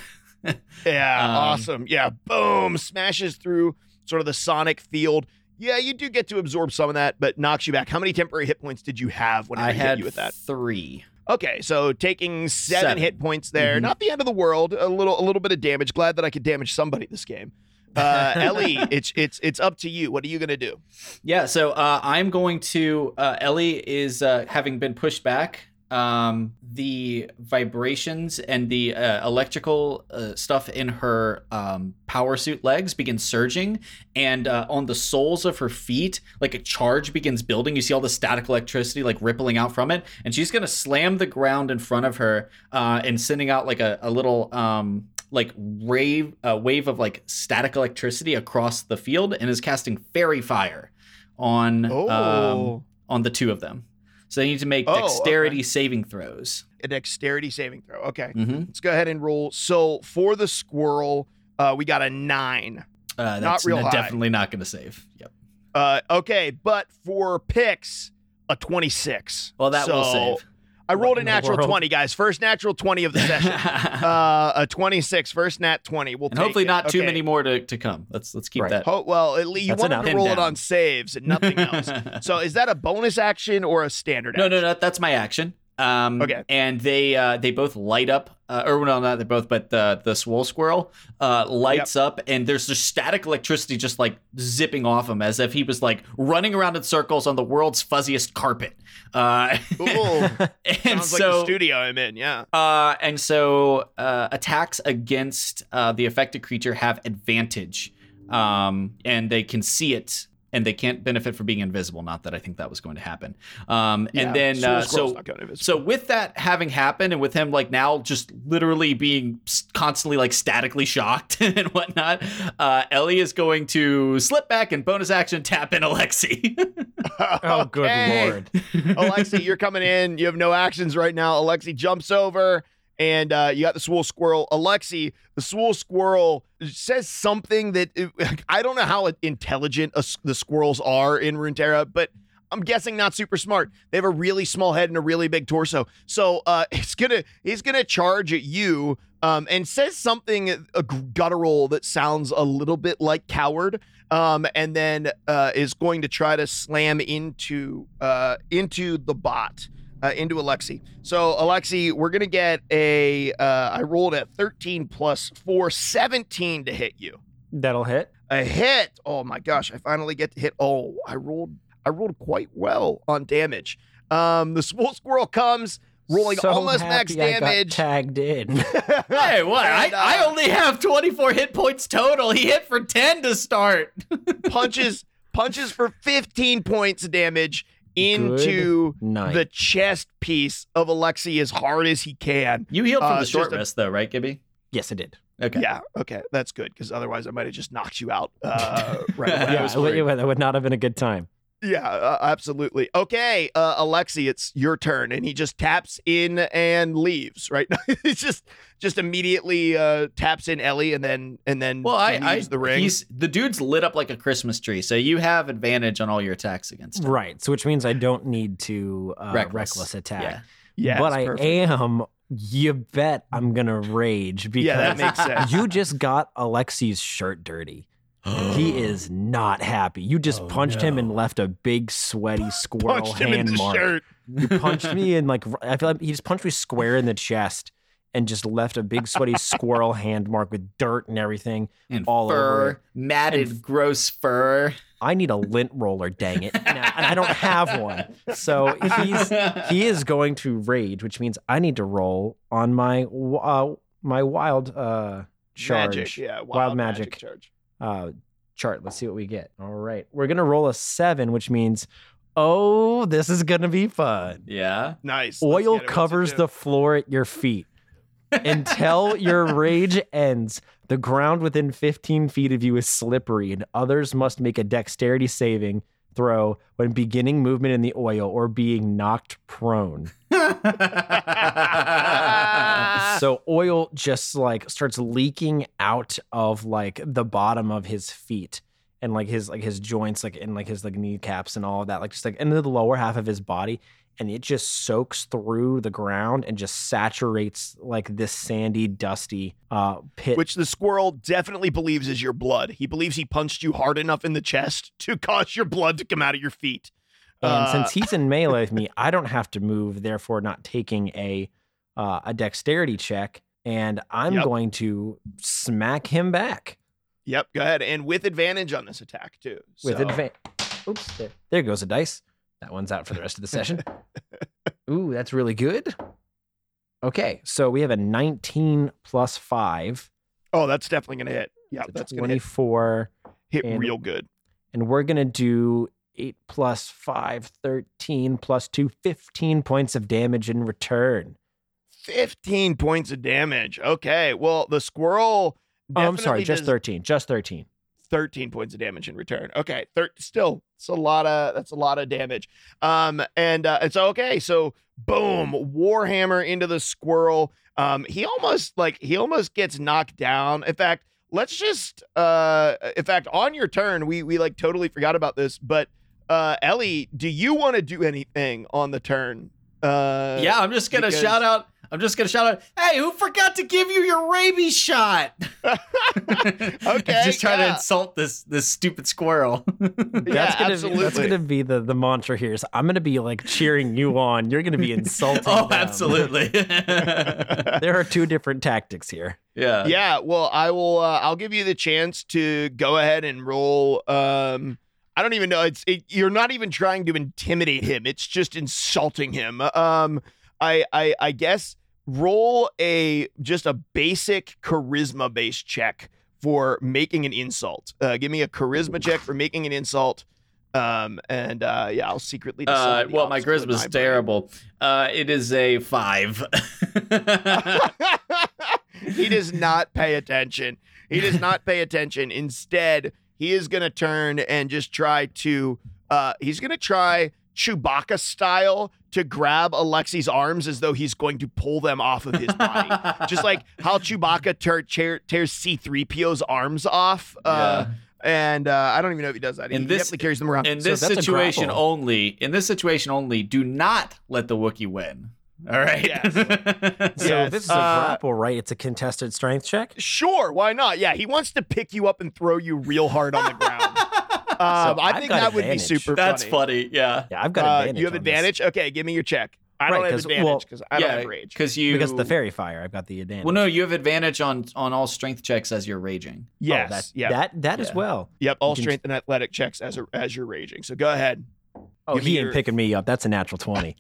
Yeah, Um, awesome. Yeah, boom, smashes through sort of the sonic field. Yeah, you do get to absorb some of that, but knocks you back. How many temporary hit points did you have whenever I he hit had you with that? three. Okay, so taking seven, Seven. hit points there. Mhm. Not the end of the world. A little, a little bit of damage. Glad that I could damage somebody this game. Uh, Ellie, it's it's it's up to you. What are you gonna do? Yeah, so uh, I'm going to. Uh, Ellie is uh, having been pushed back. Um, the vibrations and the uh, electrical uh, stuff in her um, power suit legs begin surging, and uh, on the soles of her feet, like a charge begins building. You see all the static electricity like rippling out from it, and she's gonna slam the ground in front of her uh, and sending out like a, a little. Um, like wave a wave of like static electricity across the field, and is casting fairy fire on Oh. um, on the two of them. So they need to make Oh, dexterity okay. saving throws. A dexterity saving throw. Okay, Mm-hmm. let's go ahead and roll. So for the squirrel, uh, we got a nine. Uh, that's real n- high. definitely not going to save. Yep. Uh, okay, but for picks, a twenty-six. Well, that will So, save. I What rolled a in the natural world? twenty, guys. First natural twenty of the session. uh, a twenty-six. First nat twenty. We'll and take hopefully it. not too Okay. many more to, to come. Let's let's keep Right. that. Ho- well, at least you That's want enough. to roll Pin it down. on saves and nothing else. So is that a bonus action or a standard No, action? no, no. That's my action. Um, Okay. And they uh, they both light up, uh, or no, not they both, but the the swole squirrel uh, lights up, and there's just static electricity just like zipping off him, as if he was like running around in circles on the world's fuzziest carpet. Uh, Ooh, and sounds like so, the studio I'm in. Yeah. uh, and so uh, attacks against uh, the affected creature have advantage, um, and they can see it and they can't benefit from being invisible. Not that I think that was going to happen. Um, Yeah, and then Swole uh, Squirrel's so not going invisible. so with that having happened, and with him like now just literally being s- constantly like statically shocked and whatnot, uh, Ellie is going to slip back and bonus action tap in Alexi. Oh, good Okay. lord. Alexi, you're coming in. You have no actions right now. Alexi jumps over, and uh, you got the Swole Squirrel. Alexi, the Swole Squirrel says something that I don't know how intelligent a, the squirrels are in Runeterra, but I'm guessing not super smart. They have a really small head and a really big torso. So uh, it's gonna he's gonna charge at you um, and says something a guttural that sounds a little bit like coward. Um, and then uh, is going to try to slam into uh, into the bot, uh, into Alexi. So Alexi, we're gonna get a. Uh, I rolled a thirteen plus four, seventeen to hit you. That'll hit. A hit. Oh my gosh! I finally get to hit. Oh, I rolled. I rolled quite well on damage. Um, the Swole Squirrel comes. Rolling so almost max happy I got damage. tagged in. Hey, what? And, uh, I, I only have twenty-four hit points total. He hit for ten to start. punches punches for fifteen points of damage into Good night. the chest piece of Alexi as hard as he can. You healed from Uh, the short just a- rest, though, right, Gibby? Yes, I did. Okay. Yeah, okay, that's good because otherwise I might have just knocked you out. Uh, right, when I Yeah, was it would, free. it would- that would not have been a good time. Yeah, uh, absolutely. Okay, uh, Alexi, it's your turn, and he just taps in and leaves. Right, he just just immediately uh, taps in Ellie, and then and then Well, I, I leaves the ring. he's the dude's lit up like a Christmas tree, so you have advantage on all your attacks against him. Right. So which means I don't need to uh, Reckless. reckless. attack. Yeah. Yeah, but it's I perfect. am. You bet I'm gonna rage because Yeah, that makes sense. you just got Alexi's shirt dirty. He is not happy. You just Oh, punched him no. and left a big sweaty squirrel Punched him in hand the mark. shirt. You punched me in like I feel like he just punched me square in the chest and just left a big sweaty squirrel hand mark with dirt and everything. And all fur, over it. matted, And- gross fur. I need a lint roller, dang it, now, and I don't have one. So he's he is going to rage, which means I need to roll on my uh, my wild uh, charge, Magic, yeah, wild, wild magic. magic. charge. uh, chart. Let's see what we get. All right, we're gonna roll a seven, which means oh, this is gonna be fun. Yeah. Nice. Let's Oil get it. What's it covers do? the floor at your feet. Until your rage ends, the ground within fifteen feet of you is slippery, and others must make a dexterity saving throw when beginning movement in the oil or being knocked prone. So oil just like starts leaking out of like the bottom of his feet and like his like his joints like and like his like kneecaps and all of that, like just like into the lower half of his body. And it just soaks through the ground and just saturates like this sandy, dusty uh, pit. Which the squirrel definitely believes is your blood. He believes he punched you hard enough in the chest to cause your blood to come out of your feet. and Uh, since he's in melee with me, I don't have to move, therefore not taking a uh, a dexterity check. And I'm Yep. going to smack him back Yep, go ahead. And with advantage on this attack, too. with So- advantage. Oops, there, there goes a dice. That one's out for the rest of the session. Ooh, that's really good. Okay, so we have a nineteen plus five. Oh, that's definitely going to hit. Yeah, so that's going to hit, twenty-four. hit and- real good. And we're going to do eight plus five, thirteen plus two, fifteen points of damage in return. fifteen points of damage. Okay, well, the squirrel Oh, I'm sorry, definitely just does thirteen. Just thirteen. thirteen points of damage in return. Okay, thir- still, it's a lot of that's a lot of damage. Um, and uh, it's okay. So boom, Warhammer into the squirrel. Um, he almost like he almost gets knocked down. In fact, let's just uh, in fact, on your turn, we we like totally forgot about this, but uh, Ellie, do you want to do anything on the turn? Uh, Yeah, I'm just gonna because- shout out. I'm just gonna shout out. Hey, who forgot to give you your rabies shot? Okay, just try to yeah. insult this this stupid squirrel. Yeah, that's gonna absolutely. Be, that's gonna be the, the mantra here. Is I'm gonna be like cheering you on. You're gonna be insulting. oh, them. absolutely. There are two different tactics here. yeah. Yeah, well, I will. Uh, I'll give you the chance to go ahead and roll. Um, I don't even know. It's it, you're not even trying to intimidate him. It's just insulting him. Um, I I I guess roll a just a basic charisma based check for making an insult. Uh, give me a charisma check for making an insult. Um, and uh, yeah, I'll secretly Uh, decide. the well, my obstacle in charisma's brain. terrible. Uh, it is a five. He does not pay attention. He does not pay attention. Instead, he is going to turn and just try to, uh, he's going to try Chewbacca style to grab Alexi's arms as though he's going to pull them off of his body. Just like how Chewbacca tear, tear, tears C three P O's arms off. Uh, Yeah. And uh, I don't even know if he does that. He, In he this- definitely carries them around. In So this that's a situation grapple. only, in this situation only, do not let the Wookiee win. All right. Yes. So Yes, this is a uh, grapple, right? It's a contested strength check. Sure, why not? Yeah, he wants to pick you up and throw you real hard on the ground. Um, I I've think got that would be advantage. super That's funny. funny. Yeah. Yeah, I've got Uh, advantage. you have on this. advantage? Okay, give me your check. I Right, don't have 'cause- advantage well, because I don't yeah, have rage. because you because of the fairy fire. I've got the advantage. Well, no, you have advantage on on all strength checks as you're raging. Yes, oh, that, yeah. that that as Yeah. well. Yep, all You can- strength and athletic checks as a, as you're raging. So go ahead. Oh, Give me he your- ain't picking me up. That's a natural twenty.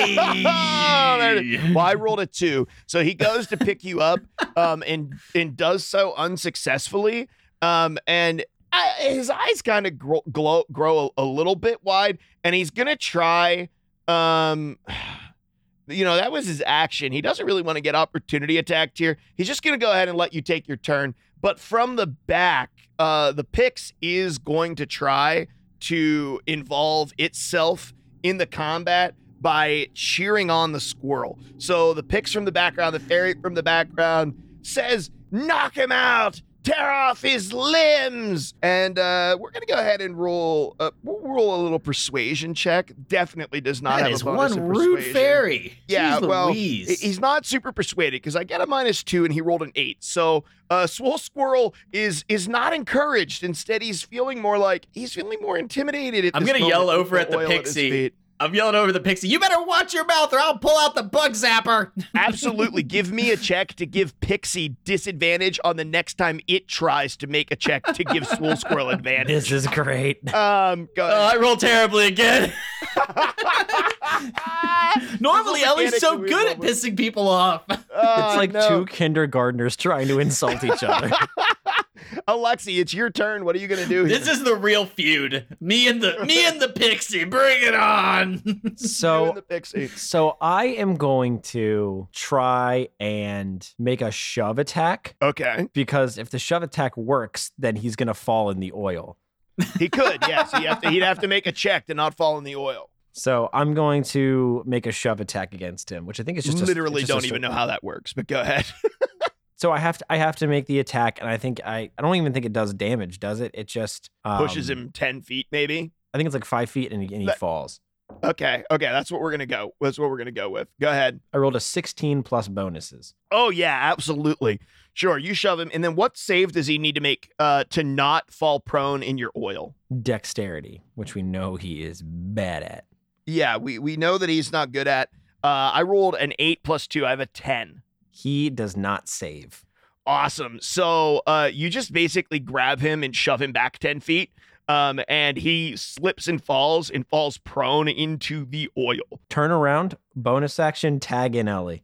Oh, there it is. Well, I rolled a two. So he goes to pick you up um, and and does so unsuccessfully. Um, and I, his eyes kind of grow, glow, grow a, a little bit wide. And he's going to try, um, you know, that was his action. He doesn't really want to get opportunity attacked here. He's just going to go ahead and let you take your turn. But from the back, uh, the Pix is going to try to involve itself in the combat by cheering on the squirrel. So the Pix from the background, the fairy from the background says, knock him out, tear off his limbs. And uh, we're going to go ahead and roll, uh, we'll roll a little persuasion check. Definitely does not That have is a bonus one in rude persuasion. fairy. Yeah, Jeez well, Louise. he's not super persuaded because I get a minus two and he rolled an eight. So uh, Swole Squirrel is is not encouraged. Instead, he's feeling more like he's feeling more intimidated. At I'm this gonna moment yell with over at the oil his pixie. feet. I'm yelling over the pixie. You better watch your mouth, or I'll pull out the bug zapper. Absolutely, give me a check to give Pixie disadvantage on the next time it tries to make a check to give Swole Squirrel advantage. This is great. Um, go Oh, I ahead. rolled terribly again. Normally, This is Ellie's so mechanically good at movable. pissing people off. It's Oh, like no. two kindergartners trying to insult each other. Alexi, it's your turn. What are you gonna do here? This is the real feud. Me and the me and the pixie. Bring it on. You and So the Pixie. so I am going to try and make a shove attack Okay, because if the shove attack works, then he's going to fall in the oil. he could. Yes, he have to, he'd have to make a check to not fall in the oil. So I'm going to make a shove attack against him, which I think is just a- Literally, it's just don't a even know straight- how that works. But go ahead. So I have to I have to make the attack, and I think I I don't even think it does damage, does it? It just um, Pushes him ten feet, maybe. I think it's like five feet, and he, and he That- falls. Okay, okay, that's what we're gonna go. That's what we're gonna go with. Go ahead. I rolled a sixteen plus bonuses. Oh yeah, absolutely. Sure, you shove him, and then what save does he need to make uh, to not fall prone in your oil? Dexterity, which we know he is bad at. Yeah, we we know that he's not good at. Uh, I rolled an eight plus two. I have a ten. He does not save. Awesome. So uh, you just basically grab him and shove him back ten feet, um, and he slips and falls and falls prone into the oil. Turn around, bonus action, tag in Ellie.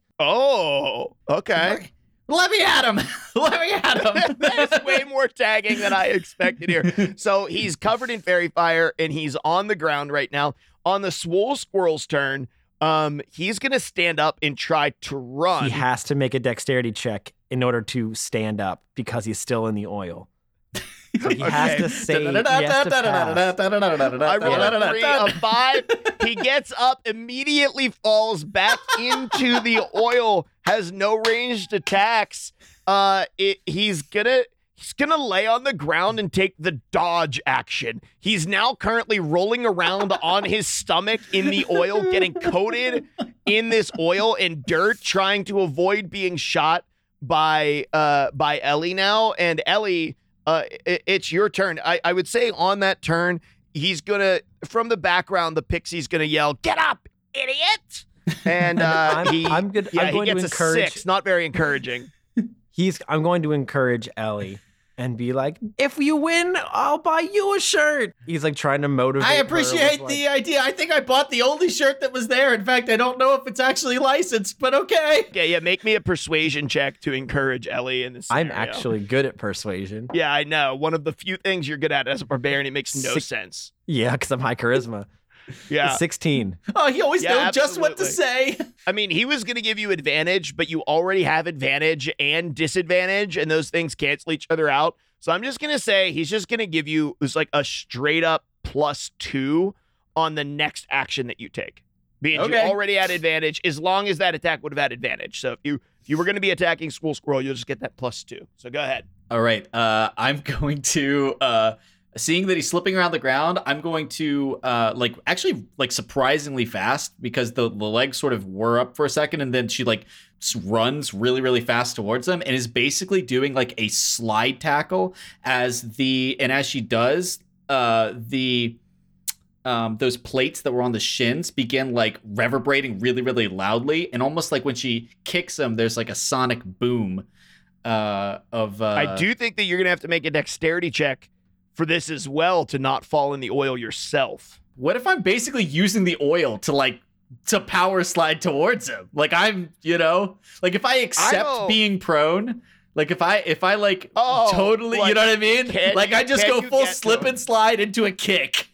Oh, okay. Let me at him. Let me at him. That is way more tagging than I expected here. So he's covered in fairy fire and he's on the ground right now. On the Swole Squirrel's turn, um, he's gonna stand up and try to run. He has to make a dexterity check in order to stand up because he's still in the oil. So he has Okay. to save. He has to pass. I rolled a three, a five. He gets up, immediately falls back into the oil, has no ranged attacks. Uh, it, he's gonna he's gonna lay on the ground and take the dodge action. He's now currently rolling around on his stomach in the oil, getting coated in this oil and dirt, trying to avoid being shot by uh by Ellie now. And Ellie, uh, it, it's your turn. I, I would say on that turn, he's gonna from the background, the pixie's gonna yell, "Get up, idiot!" And uh, I'm, he, I'm good. yeah, I'm he going gets to a encourage. six. Not very encouraging. He's. I'm going to encourage Ellie and be like, if you win, I'll buy you a shirt. He's like trying to motivate I her appreciate with, the like, idea. I think I bought the only shirt that was there. In fact, I don't know if it's actually licensed, but okay. Yeah, yeah. Make me a persuasion check to encourage Ellie in this I'm scenario. actually good at persuasion. Yeah, I know. One of the few things you're good at as a barbarian. It makes no Six- sense. Yeah, because I'm high charisma. Yeah. sixteen. Oh, he always Yeah, knows just what to absolutely. say. I mean, he was going to give you advantage, but you already have advantage and disadvantage, and those things cancel each other out. So I'm just going to say he's just going to give you it's like a straight up plus two on the next action that you take. Being you Okay. already had advantage, as long as that attack would have had advantage. So if you if you were going to be attacking School Squirrel, you'll just get that plus two. So go ahead. All right. Uh, I'm going to, uh, seeing that he's slipping around the ground, I'm going to, uh, like, actually, like, surprisingly fast because the, the legs sort of were up for a second and then she, like, s- runs really, really fast towards them and is basically doing, like, a slide tackle as the, and as she does, uh, the, um, those plates that were on the shins begin, like, reverberating really, really loudly. And almost like when she kicks them, there's, like, a sonic boom. Uh, of uh, I do think that you're going to have to make a dexterity check for this as well to not fall in the oil yourself. What if I'm basically using the oil to like to power slide towards him? Like I'm, you know, like if I accept don't- being prone, like if I if I like Oh, totally, you like, know what I mean? can Like you- I just can go you full get to slip him? and slide into a kick.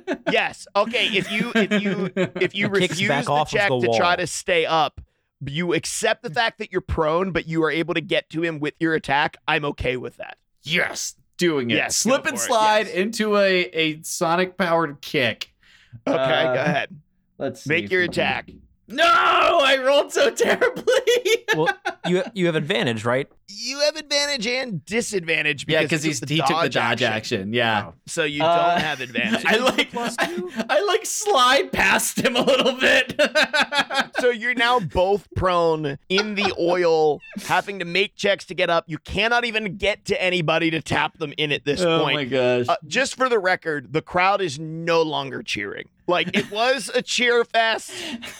Yes. Okay. If you if you if you Kicks refuse back the off of check the to try wall. to stay up, you accept the fact that you're prone, but you are able to get to him with your attack. I'm okay with that. Yes, doing it. Yes, slip go and for it, slide yes. into a a sonic powered kick. Okay. Uh, go ahead. Let's see Make if your we can- attack. No, I rolled so terribly. Well, you you have advantage, right? You have advantage and disadvantage. yeah, because because he he's took the he took the dodge dodge action. Yeah. So you Uh, don't have advantage. I like Plus I, two? I like slide past him a little bit. So you're now both prone in the oil, having to make checks to get up. You cannot even get to anybody to tap them in at this oh point. my gosh. Uh, just for the record, the crowd is no longer cheering. Like, it was a cheer fest.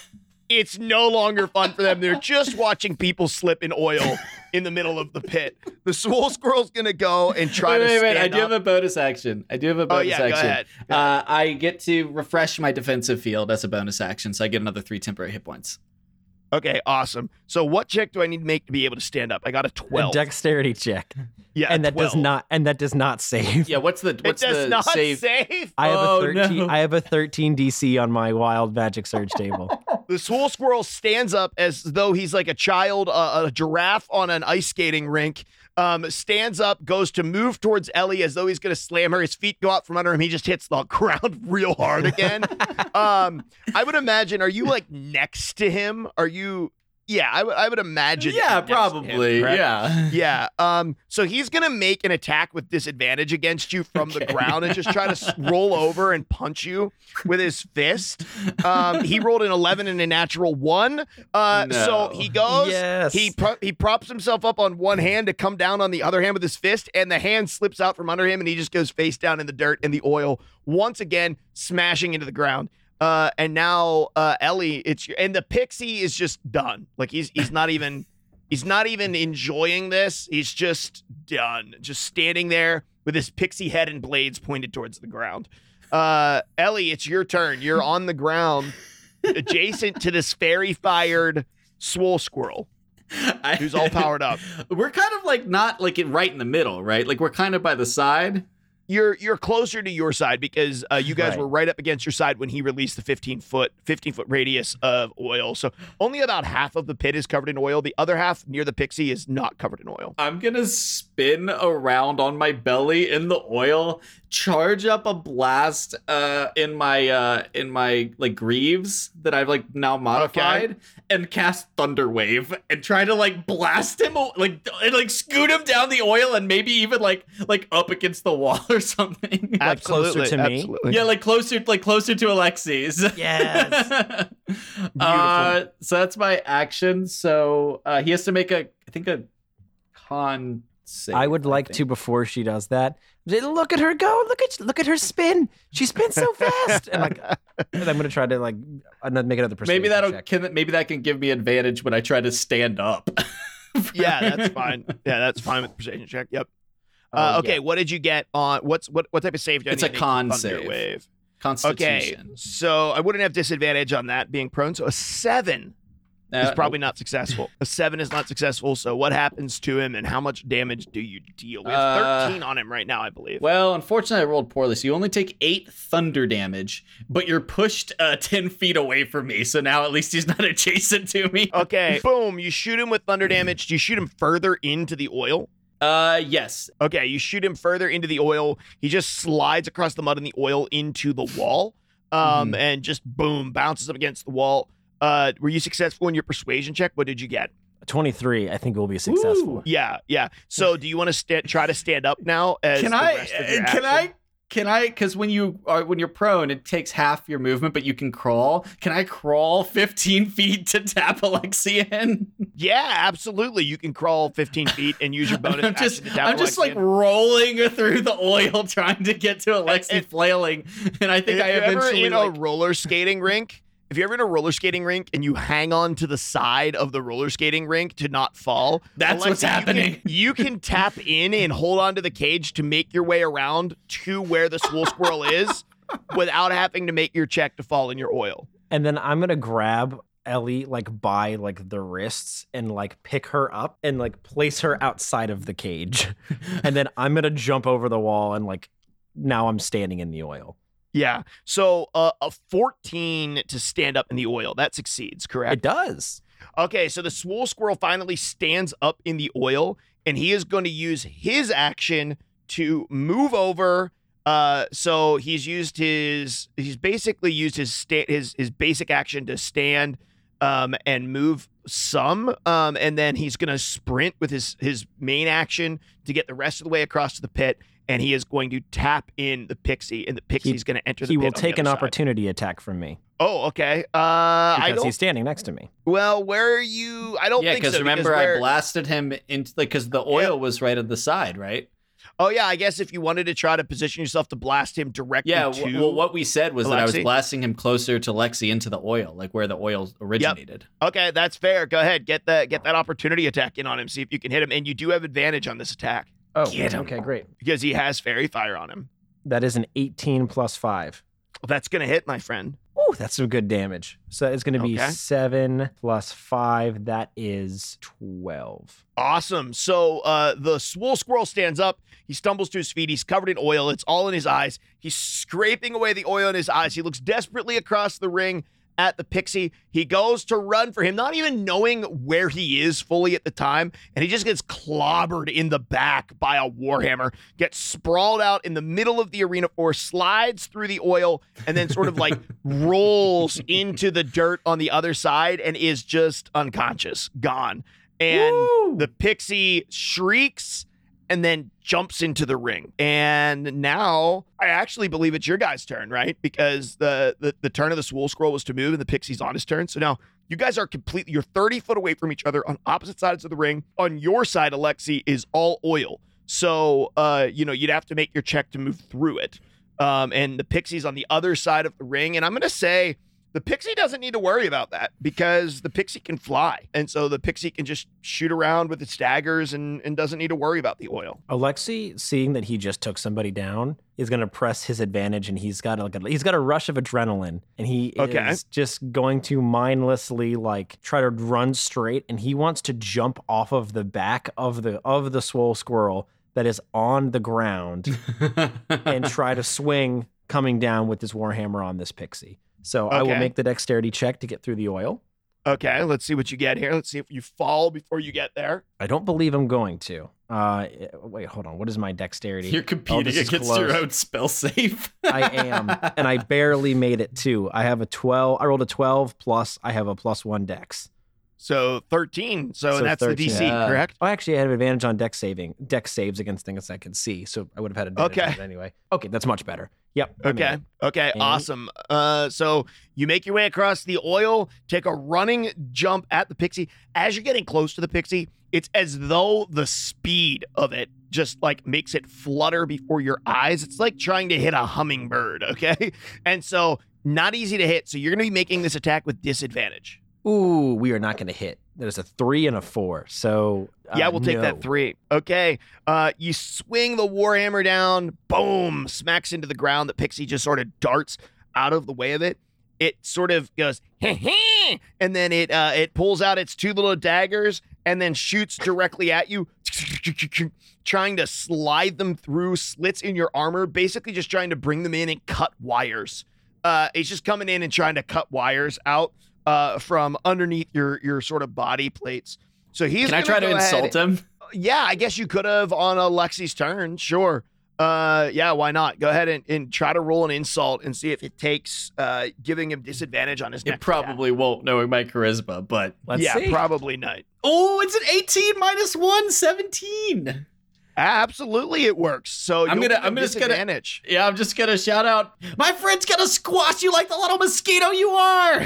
It's no longer fun for them. They're just watching people slip in oil in the middle of the pit. The Swole Squirrel's going to go and try wait, to wait, stand wait. I do up. have a bonus action. I do have a Oh, bonus yeah, go action. ahead. Go Uh, I get to refresh my defensive field as a bonus action, so I get another three temporary hit points. Okay, awesome. So what check do I need to make to be able to stand up? I got a A twelve. dexterity check. yeah, and that does twelve. not and that does not save. Yeah, what's the It what's does the not save? save. I have Oh, a thirteen no. I have a thirteen D C on my wild magic surge table. The Swole Squirrel stands up as though he's like a child, uh, a giraffe on an ice skating rink. Um, stands up, goes to move towards Ellie as though he's going to slam her. His feet go out from under him. He just hits the ground real hard again. um, I would imagine, are you like next to him? Are you? Yeah, I would. I would imagine. Yeah, you're next to him, probably. correct? Yeah. Yeah. Um. So he's gonna make an attack with disadvantage against you from the Okay. ground and just try to s- roll over and punch you with his fist. Um. He rolled an eleven and a natural one. Uh. So No. he goes. Yes. He pro- he props himself up on one hand to come down on the other hand with his fist, and the hand slips out from under him, and he just goes face down in the dirt and the oil once again, smashing into the ground. Uh, and now uh, Ellie, it's your, and the pixie is just done. Like he's he's not even he's not even enjoying this. He's just done, just standing there with his pixie head and blades pointed towards the ground. Uh, Ellie, it's your turn. You're on the ground, adjacent to this fairy fired swole squirrel I- who's all powered up. We're kind of like not like in right in the middle, right? Like we're kind of by the side. You're you're closer to your side because uh, you guys Right. were right up against your side when he released the fifteen foot radius of oil. So only about half of the pit is covered in oil. The other half near the pixie is not covered in oil. I'm gonna spin around on my belly in the oil, charge up a blast uh, in my uh, in my like greaves that I've like now modified, and cast Thunder Wave and try to like blast him o- like and like scoot him down the oil and maybe even like like up against the wall or something. Like closer to me? absolutely. Yeah, like closer, like closer to Alexis. Yes. uh, so that's my action. So uh, he has to make a, I think a con save. I would like think. to before she does that. say, Look at her go! Look at look at her spin! She spins so fast! And like, and I'm gonna try to like another- make another persuasion Maybe that'll check. can maybe that can give me advantage when I try to stand up. Yeah, that's fine. Yeah, that's fine with the precision check. Yep. Uh, Oh, okay, yeah. what did you get on what's what what type of save do I It's need a to make con for Thunder save. Wave? Constitution. Okay, so I wouldn't have disadvantage on that being prone. So a seven is Uh, probably not successful. A seven is not successful. So what happens to him and how much damage do you deal? We have Uh, thirteen on him right now, I believe. Well, unfortunately, I rolled poorly, so you only take eight thunder damage, but you're pushed uh, ten feet away from me, so now at least he's not adjacent to me. Okay, boom, you shoot him with thunder damage. Do you shoot him further into the oil? Uh, yes. Okay, you shoot him further into the oil. He just slides across the mud and the oil into the wall, um, Mhm. and just boom, bounces up against the wall. Uh, were you successful in your persuasion check? What did you get? twenty-three, I think, will be successful. Ooh. Yeah, yeah. So, do you want to sta- try to stand up now? As Can the I? rest of your Can action? I? Can I? Because when you are when you're prone, it takes half your movement, but you can crawl. Can I crawl fifteen feet to tap Alexia in? Yeah, absolutely. You can crawl fifteen feet and use your bonus I'm just, action to tap I'm just like Alexian. rolling through the oil trying to get to Alexi And- flailing, and I think if I you're ever eventually in like, a roller skating rink, if you're ever in a roller skating rink and you hang on to the side of the roller skating rink to not fall, That's what's Alexa, you can- happening. You can, tap in and hold on to the cage to make your way around to where the swole squirrel is without having to make your check to fall in your oil. And then I'm gonna grab Ellie like by like the wrists and like pick her up and like place her outside of the cage. And then I'm gonna jump over the wall and like now I'm standing in the oil. Yeah. So uh, a fourteen to stand up in the oil. That succeeds, correct? It does. Okay, so the swole squirrel finally stands up in the oil, and he is going to use his action to move over. Uh, so he's used his he's basically used his sta- his his basic action to stand um, and move some, um, and then he's going to sprint with his his main action to get the rest of the way across to the pit. And he is going to tap in the pixie, and the pixie's going to enter the He pit. will on the take an other side. opportunity attack from me Oh, okay. Uh, I because don't. he's standing next to me. Well, where are you? I don't yeah, think because so. remember where- I blasted him into like because the oil was right at the side, right? Oh yeah, I guess if you wanted to try to position yourself to blast him directly Yeah. to. w- well, what we said was that I was Alexi? blasting him closer to Lexi into the oil, like where the oil originated. Okay, that's fair. Go ahead, get that get that opportunity attack in on him. See if you can hit him, and you do have advantage on this attack Oh, Get him. okay, great. because he has fairy fire on him. That is an eighteen plus five. That's gonna hit, my friend. Ooh, that's some good damage. So it's going to be Okay. seven plus five. That is twelve. Awesome. So uh, the swole squirrel stands up. He stumbles to his feet. He's covered in oil. It's all in his eyes. He's scraping away the oil in his eyes. He looks desperately across the ring at the pixie. He goes to run for him, not even knowing where he is fully at the time. And he just gets clobbered in the back by a warhammer, gets sprawled out in the middle of the arena floor, slides through the oil, and then sort of like rolls into the dirt on the other side and is just unconscious, gone. And Woo! the pixie shrieks and then jumps into the ring. And now I actually believe it's your guys' turn, right? Because the the, the turn of the swole scroll was to move and the pixie's on his turn. So now you guys are completely, you're thirty foot away from each other on opposite sides of the ring. On your side, Alexi, is all oil. So, uh, you know, you'd have to make your check to move through it. Um, and the pixie's on the other side of the ring. And I'm going to say, the pixie doesn't need to worry about that because the pixie can fly. And so the pixie can just shoot around with its daggers and, and doesn't need to worry about the oil. Alexi, seeing that he just took somebody down, is going to press his advantage, and he's got like a, he's got a rush of adrenaline, and he Okay. is just going to mindlessly like try to run straight, and he wants to jump off of the back of the of the swole squirrel that is on the ground and try to swing coming down with his warhammer on this pixie. So I will Okay. make the dexterity check to get through the oil. Okay, let's see what you get here. Let's see if you fall before you get there. I don't believe I'm going to. Uh, wait, hold on. What is my dexterity? You're Oh, competing this is against your close. own spell save. I am, and I barely made it too. I have a twelve. I rolled a twelve plus. I have a plus one dex. So thirteen. So, So and that's thirteen. the D C, Yeah. correct? Oh, actually, I had an advantage on dex saving, dex saves against things I could see. So I would have had advantage Okay. on it anyway. Okay, that's much better. Yep. I made Okay. it. Okay. And- Awesome. Uh, so you make your way across the oil, take a running jump at the pixie. As you're getting close to the pixie, it's as though the speed of it just like makes it flutter before your eyes. It's like trying to hit a hummingbird. Okay. And so not easy to hit. So you're going to be making this attack with disadvantage. Ooh, we are not going to hit there's a three and a four. So uh, yeah, we'll take no. that three. Okay. Uh, you swing the Warhammer down, boom, smacks into the ground. The pixie just sort of darts out of the way of it. It sort of goes, heh heh, and then it uh, it pulls out its two little daggers and then shoots directly at you, trying to slide them through slits in your armor, basically just trying to bring them in and cut wires. Uh, it's just coming in and trying to cut wires out uh, from underneath your your sort of body plates. So he's Can I gonna try to go ahead- insult him? Yeah, I guess you could have on Alexi's turn. Sure. Uh, yeah, why not? Go ahead and, and try to roll an insult and see if it takes uh, giving him disadvantage on his It next probably won't, knowing my charisma, but... Let's yeah, see. probably not. Oh, it's an eighteen minus one, seventeen. Absolutely, it works. So I'm you'll gonna- give him I'm just gonna- disadvantage. Yeah, I'm just gonna shout out, my friend's gonna squash you like the little mosquito you are!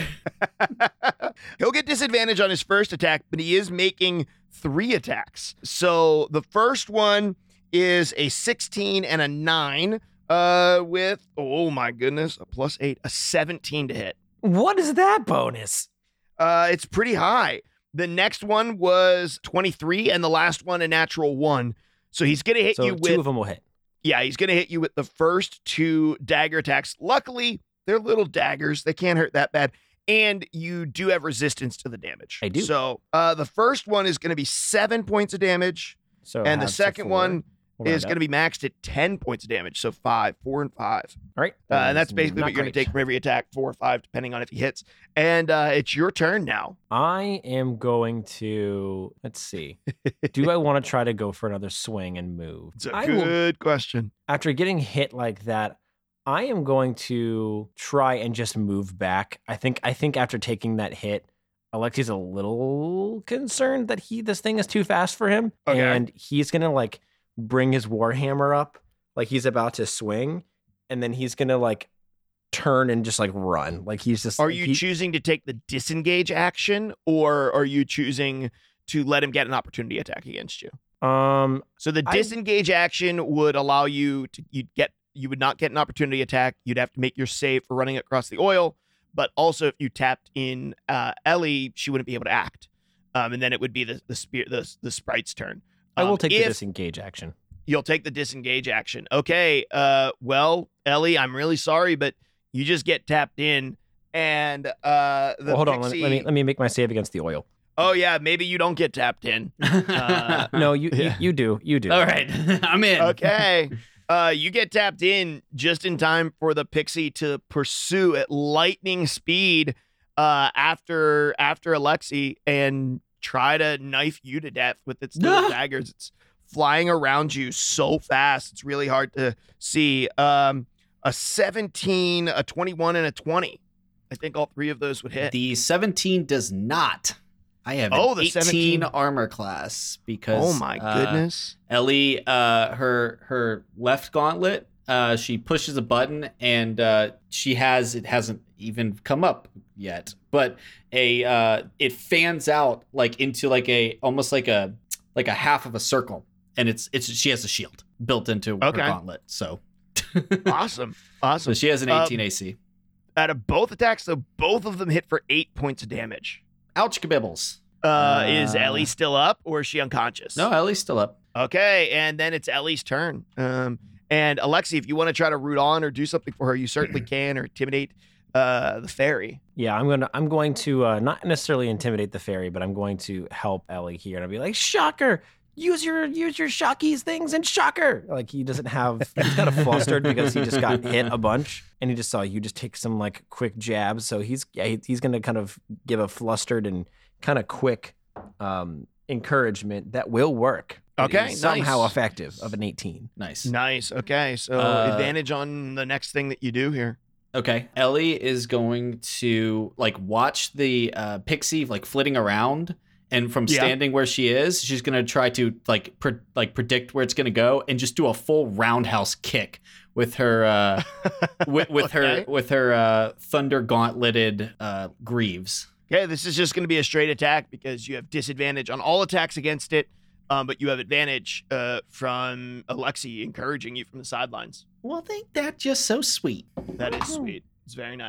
He'll get disadvantage on his first attack, but he is making three attacks. So the first one is a sixteen and a nine uh, with, oh my goodness, a plus eight, a seventeen to hit. What is that bonus? Uh, it's pretty high. The next one was twenty-three, and the last one a natural one. So he's gonna hit So you two with of them will hit. yeah, he's gonna hit you with the first two dagger attacks. Luckily, they're little daggers; they can't hurt that bad, and you do have resistance to the damage. I do. So uh, the first one is gonna be seven points of damage, So and the halves to second four. one We'll is round gonna be maxed at ten points of damage. So five, four, and five. All right. Uh, and That that's is basically not what you're going to great. take from every attack, four or five, depending on if he hits. And uh, it's your turn now. I am going to, let's see. Do I want to try to go for another swing and move? It's a I will- good question. After getting hit like that, I am going to try and just move back. I think I think after taking that hit, Alexi's a little concerned that he this thing is too fast for him. Okay. And he's gonna like bring his warhammer up, like he's about to swing, and then he's gonna like turn and just like run. Like he's just Are like, you he- choosing to take the disengage action, or are you choosing to let him get an opportunity attack against you? um So the I- disengage action would allow you to you get you would not get an opportunity attack. You'd have to make your save for running across the oil. But also, if you tapped in uh, Ellie, she wouldn't be able to act, um, and then it would be the the spirit the, the sprite's turn. I will Um, take the if disengage action. You'll take the disengage action. Okay. Uh, well, Ellie, I'm really sorry, but you just get tapped in, and uh, the Well, hold on, let me, pixie- let me let me make my save against the oil. Oh yeah, maybe you don't get tapped in. Uh, No, you yeah. you, you do you do. All right, I'm in. Okay. Uh, you get tapped in just in time for the pixie to pursue at lightning speed uh, after after Alexi and try to knife you to death with its little Ah. daggers. It's flying around you so fast. It's really hard to see. Um, a seventeen, a twenty-one, and a twenty. I think all three of those would hit. The seventeen does not. I have Oh, an the eighteen seventeen. armor class because Oh my uh, goodness. Ellie, uh, her her left gauntlet, uh, she pushes a button and uh, she has it hasn't even come up yet, but a uh, it fans out like into like a almost like a like a half of a circle, and it's it's she has a shield built into Okay. her gauntlet, so Awesome. so Awesome. she has an Um, eighteen A C. Out of both attacks, though, both of them hit for eight points of damage. Ouch, kabibbles. Uh, is Uh, Ellie still up or is she unconscious? No, Ellie's still up. Okay, and then it's Ellie's turn. Um, and Alexi, if you want to try to root on or do something for her, you certainly can, or intimidate uh, the fairy. Yeah, I'm gonna I'm going to uh, not necessarily intimidate the fairy, but I'm going to help Ellie here, and I'll be like, "Shocker! Use your use your shockies things and shocker!" Like he doesn't have he's kind of flustered because he just got hit a bunch, and he just saw you just take some like quick jabs. So he's yeah, he, he's gonna kind of give a flustered and kind of quick um, encouragement that will work. It Okay, is somehow nice. effective of an eighteen. Nice. Nice. Okay, so Uh, advantage on the next thing that you do here. Okay. Ellie is going to like watch the uh, pixie like flitting around, and from Yeah. standing where she is, she's gonna try to like pre- like predict where it's gonna go, and just do a full roundhouse kick with her uh, with, with her Okay. with her uh, thunder gauntleted uh, greaves. Okay, this is just going to be a straight attack because you have disadvantage on all attacks against it, um, but you have advantage uh, from Alexi encouraging you from the sidelines. Well, think that just so sweet. That is sweet. It's very nice.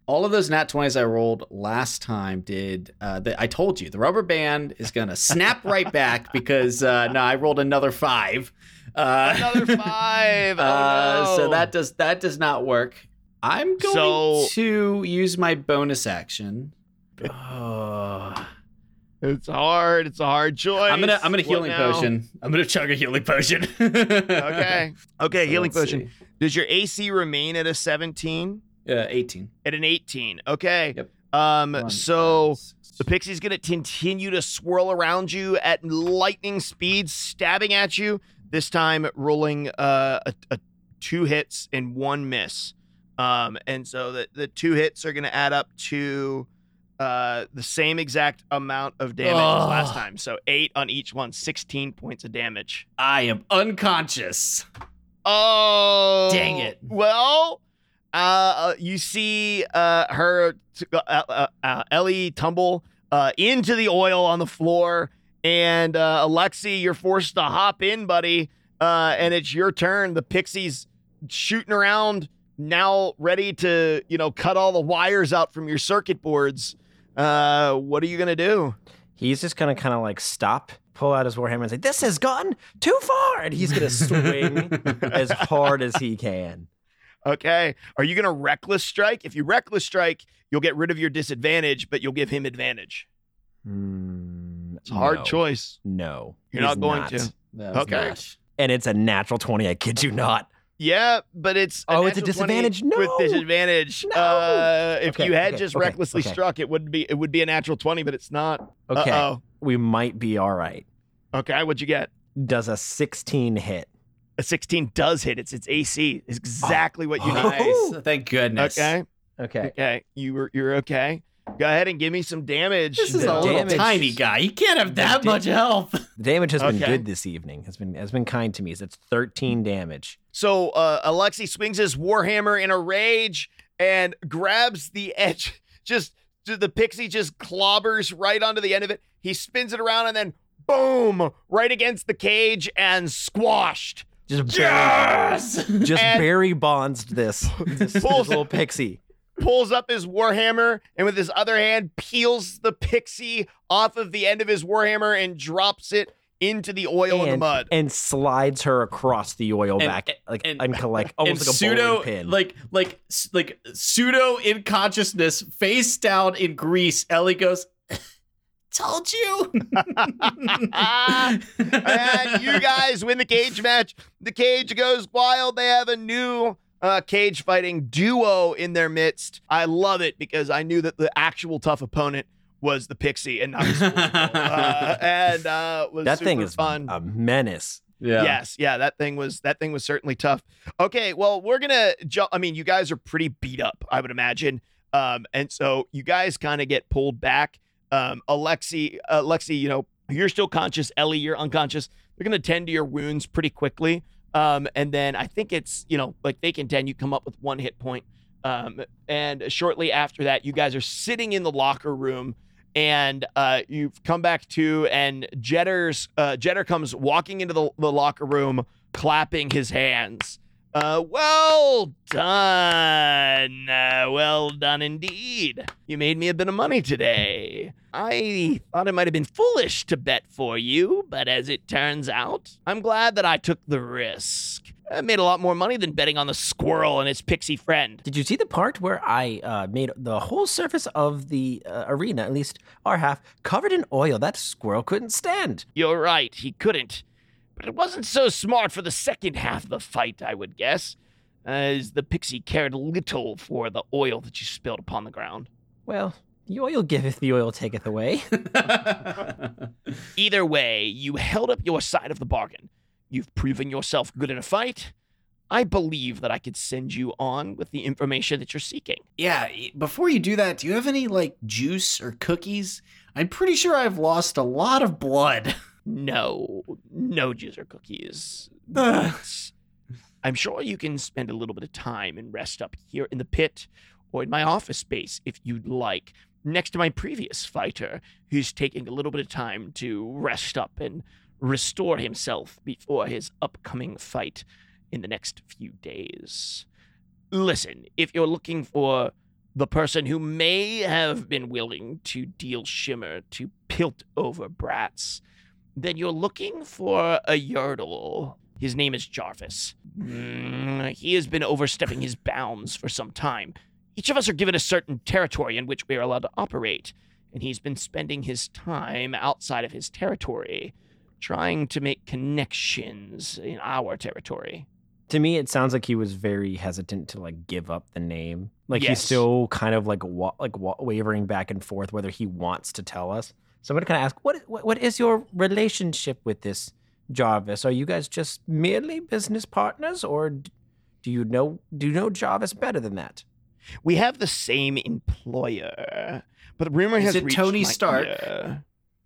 All of those nat twenties I rolled last time did, uh, the, I told you, the rubber band is going to snap right back because, uh, no, I rolled another five. Uh, Another five. Oh, uh, no. So that does that does not work. I'm going So- to use my bonus action. Oh. It's hard. It's a hard choice. I'm gonna I'm gonna What healing now? potion. I'm gonna chug a healing potion. Okay. Okay, So healing let's potion. see. Does your A C remain at a seventeen? Uh, eighteen. At an eighteen. Okay. Yep. Um, One, so five, the pixie's gonna continue to swirl around you at lightning speed, stabbing at you. This time rolling uh, a, a two hits and one miss. Um, and so the, the two hits are gonna add up to uh, the same exact amount of damage as last Ugh. time. So eight on each one, sixteen points of damage. I am unconscious. Oh, Dang it. Well, uh, you see uh, her, t- uh, uh, uh, Ellie, tumble uh, into the oil on the floor, and uh, Alexi, you're forced to hop in, buddy, uh, and it's your turn. The pixie's shooting around, now ready to, you know, cut all the wires out from your circuit boards. Uh, what are you gonna do? He's just gonna kind of like stop, pull out his warhammer, and say, "This has gone too far," and he's gonna swing as hard as he can. Okay. Are you going to reckless strike? If you reckless strike, you'll get rid of your disadvantage, but you'll give him advantage. Mm, It's a hard no. choice. No, You're he's not going to. That was Okay. not- And it's a natural twenty. I kid you not. Yeah, but it's Oh, it's a natural twenty disadvantage? with No. disadvantage. No. Uh, if Okay, you had okay, just okay, recklessly okay. struck, it would be it would be a natural twenty, but it's not. Okay, Uh-oh. we might be all right. Okay, what'd you get? Does a sixteen hit? A sixteen does hit. It's its A C. It's exactly what you Oh. need. Nice. Thank goodness. Okay. Okay. Okay. You were you're okay. Go ahead and give me some damage. This is The a little damage- tiny guy. He can't have that The much health. The damage has been Okay. good this evening. Has been has been kind to me. So it's thirteen damage. So uh, Alexi swings his warhammer in a rage and grabs the edge. Just the pixie just clobbers right onto the end of it. He spins it around and then boom, right against the cage and squashed. Just Yes! Barry, just And- Barry Bonds this, this, this Pulls- little pixie. Pulls up his warhammer and with his other hand peels the pixie off of the end of his warhammer and drops it into the oil in the and, mud. and slides her across the oil And- back like and- and, like almost And like a pseudo, bowling pin. like like like pseudo in consciousness, face down in grease. Ellie goes, "Told you." and you guys win the cage match. The cage goes wild. They have a new uh, cage fighting duo in their midst. I love it because I knew that the actual tough opponent was the pixie and not the Squirrel. uh, and uh, was that super thing is fun. a menace. Yeah. Yes, yeah, that thing was that thing was certainly tough. Okay, well, we're gonna jump. I mean, you guys are pretty beat up, I would imagine. Um, and so you guys kind of get pulled back. Um, Alexi, uh, Alexi, you know, you're still conscious. Ellie, you're unconscious. They're gonna tend to your wounds pretty quickly. Um, and then I think it's, you know, like they can tend. You come up with one hit point. Um, and shortly after that, you guys are sitting in the locker room. And uh, you've come back to, and Jetter's uh, Jetter comes walking into the, the locker room, clapping his hands. Uh, well done, uh, well done indeed. You made me a bit of money today. I thought it might have been foolish to bet for you, but as it turns out, I'm glad that I took the risk. I made a lot more money than betting on the squirrel and its pixie friend. Did you see the part where I uh, made the whole surface of the uh, arena, at least our half, covered in oil? That squirrel couldn't stand. You're right, he couldn't. But it wasn't so smart for the second half of the fight, I would guess, as the pixie cared little for the oil that you spilled upon the ground. Well, the oil giveth, the oil taketh away. Either way, you held up your side of the bargain. You've proven yourself good in a fight. I believe that I could send you on with the information that you're seeking. Yeah, before you do that, do you have any like juice or cookies? I'm pretty sure I've lost a lot of blood. No, no juice or cookies. But I'm sure you can spend a little bit of time and rest up here in the pit or in my office space if you'd like, next to my previous fighter, who's taking a little bit of time to rest up and restore himself before his upcoming fight in the next few days. Listen, if you're looking for the person who may have been willing to deal shimmer to Piltover brats, then you're looking for a Yordle. His name is Jarvis. Mm, he has been overstepping his bounds for some time. Each of us are given a certain territory in which we are allowed to operate, and he's been spending his time outside of his territory, trying to make connections in our territory. To me, it sounds like he was very hesitant to like give up the name. Like Yes. he's still kind of like wa- like wa- wavering back and forth whether he wants to tell us. So I'm gonna kind of ask, what, what what is your relationship with this Jarvis? Are you guys just merely business partners, or d- do you know do you know Jarvis better than that? We have the same employer, but the rumor Is has it reached Tony my Stark? ear.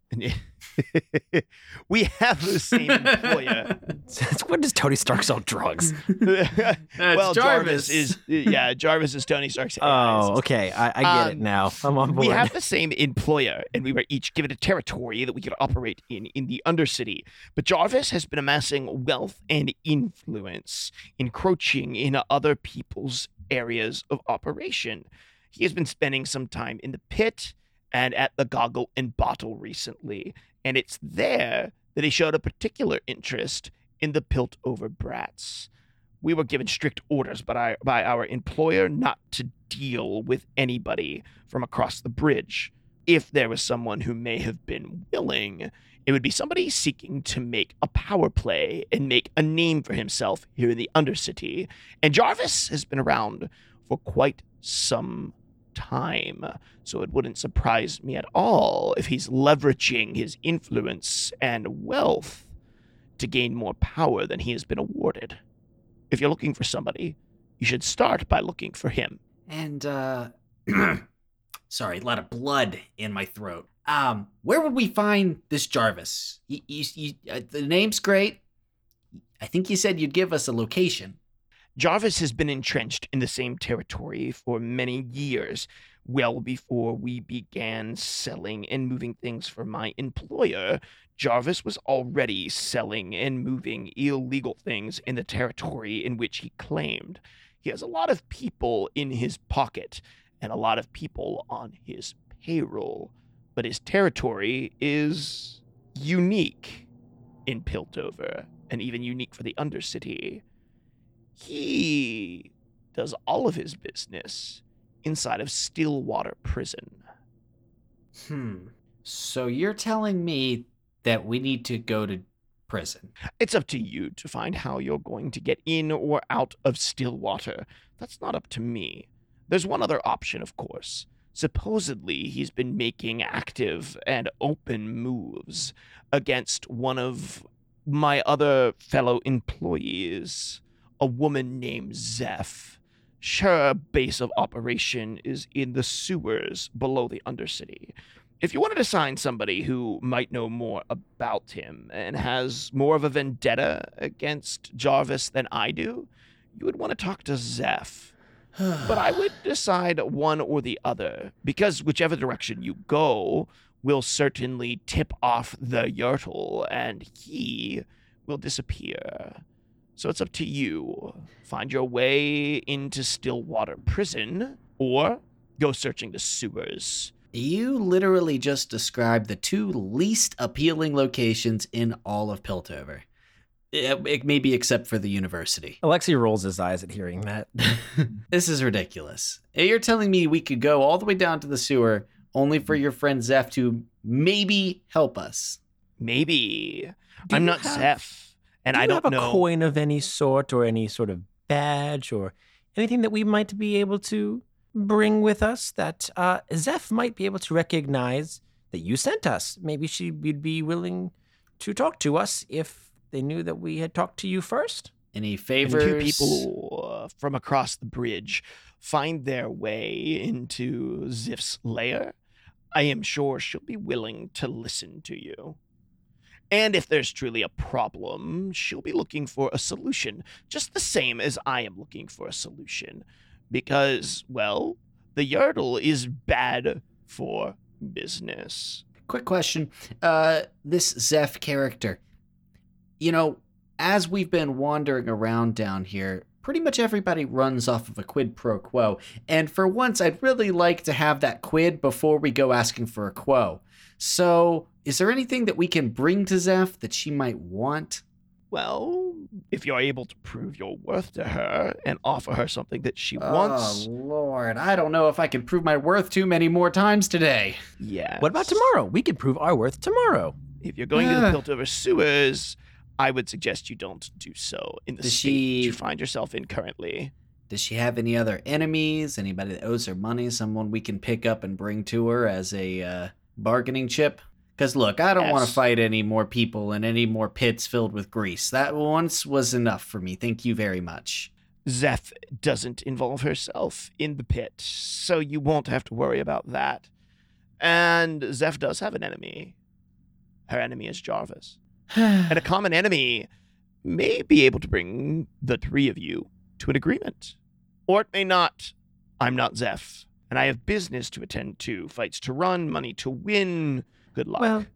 We have the same employer. When does Tony Stark sell drugs? well, Jarvis. Jarvis. is yeah, Jarvis is Tony Stark's A I Oh, okay. I, I get it Um, now. I'm on board. We have the same employer, and we were each given a territory that we could operate in in the Undercity. But Jarvis has been amassing wealth and influence, encroaching in other people's areas of operation. He has been spending some time in the pit and at the Goggle and Bottle recently, and it's there that he showed a particular interest in the Piltover brats. We were given strict orders by our, by our employer not to deal with anybody from across the bridge. If there was someone who may have been willing, it would be somebody seeking to make a power play and make a name for himself here in the Undercity. And Jarvis has been around for quite some time, so it wouldn't surprise me at all if he's leveraging his influence and wealth to gain more power than he has been awarded. If you're looking for somebody, you should start by looking for him. And, uh, sorry, a lot of blood in my throat. Um, where would we find this Jarvis? You, you, you, uh, the name's great. I think you said you'd give us a location. Jarvis has been entrenched in the same territory for many years, well before we began selling and moving things for my employer. Jarvis was already selling and moving illegal things in the territory in which he claimed. He has a lot of people in his pocket and a lot of people on his payroll, but his territory is unique in Piltover and even unique for the Undercity. He does all of his business inside of Stillwater Prison. Hmm. So you're telling me that we need to go to prison? It's up to you to find how you're going to get in or out of Stillwater. That's not up to me. There's one other option, of course. Supposedly, he's been making active and open moves against one of my other fellow employees, a woman named Zeph. Her base of operation is in the sewers below the Undercity. If you wanted to find somebody who might know more about him and has more of a vendetta against Jarvis than I do, you would want to talk to Zeph. But I would decide one or the other, because whichever direction you go will certainly tip off the Yordle, and he will disappear. So it's up to you. Find your way into Stillwater Prison, or go searching the sewers. You literally just described the two least appealing locations in all of Piltover. It, it maybe except for the university. Alexi rolls his eyes at hearing that. This is ridiculous. You're telling me we could go all the way down to the sewer only for your friend Zeph to maybe help us? Maybe. Do I'm you not have- Zeph, and Do I you don't have a know. coin of any sort or any sort of badge or anything that we might be able to bring with us that uh, Zeph might be able to recognize that you sent us? Maybe she would be willing to talk to us if they knew that we had talked to you first. Any And favors? two people uh, from across the bridge find their way into Ziff's lair, I am sure she'll be willing to listen to you. And if there's truly a problem, she'll be looking for a solution, just the same as I am looking for a solution. Because, well, the Yordle is bad for business. Quick question. Uh, this Zeph character, you know, as we've been wandering around down here, pretty much everybody runs off of a quid pro quo. And for once, I'd really like to have that quid before we go asking for a quo. So, is there anything that we can bring to Zeph that she might want? Well, if you're able to prove your worth to her and offer her something that she wants. Oh, Lord. I don't know if I can prove my worth too many more times today. Yeah. What about tomorrow? We could prove our worth tomorrow. If you're going to the Uh. Piltover sewers, I would suggest you don't do so in the Does state she- you find yourself in currently. Does she have any other enemies? Anybody that owes her money? Someone we can pick up and bring to her as a uh, bargaining chip? Because, look, I don't want to Yes. fight any more people in any more pits filled with grease. That once was enough for me. Thank you very much. Zeph doesn't involve herself in the pit, so you won't have to worry about that. And Zeph does have an enemy. Her enemy is Jarvis. And a common enemy may be able to bring the three of you to an agreement. Or it may not. I'm not Zeph, and I have business to attend to, fights to run, money to win. Good luck. Well,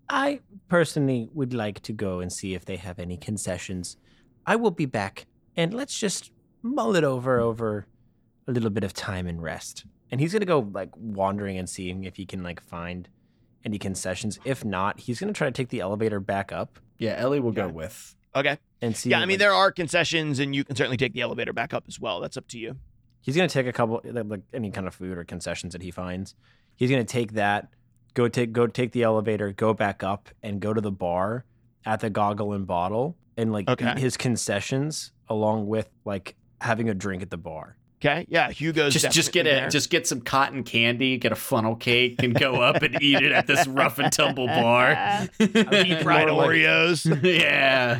I personally would like to go and see if they have any concessions. I will be back, and let's just mull it over over a little bit of time and rest. And he's gonna go like wandering and seeing if he can like find any concessions. If not, he's gonna try to take the elevator back up Yeah, Ellie will go Okay. with. Okay. and see. Yeah, I mean, like- there are concessions, and you can certainly take the elevator back up as well. That's up to you. He's gonna take a couple, like like, any kind of food or concessions that he finds. He's gonna take that, go take go take the elevator, go back up, and go to the bar at the Goggle and Bottle, and like Okay. eat his concessions along with like having a drink at the bar. Okay. Yeah, Hugo's Just just get definitely a there. just get some cotton candy, get a funnel cake, and go up and eat it at this rough and tumble bar. Deep fried More like- Oreos. Yeah.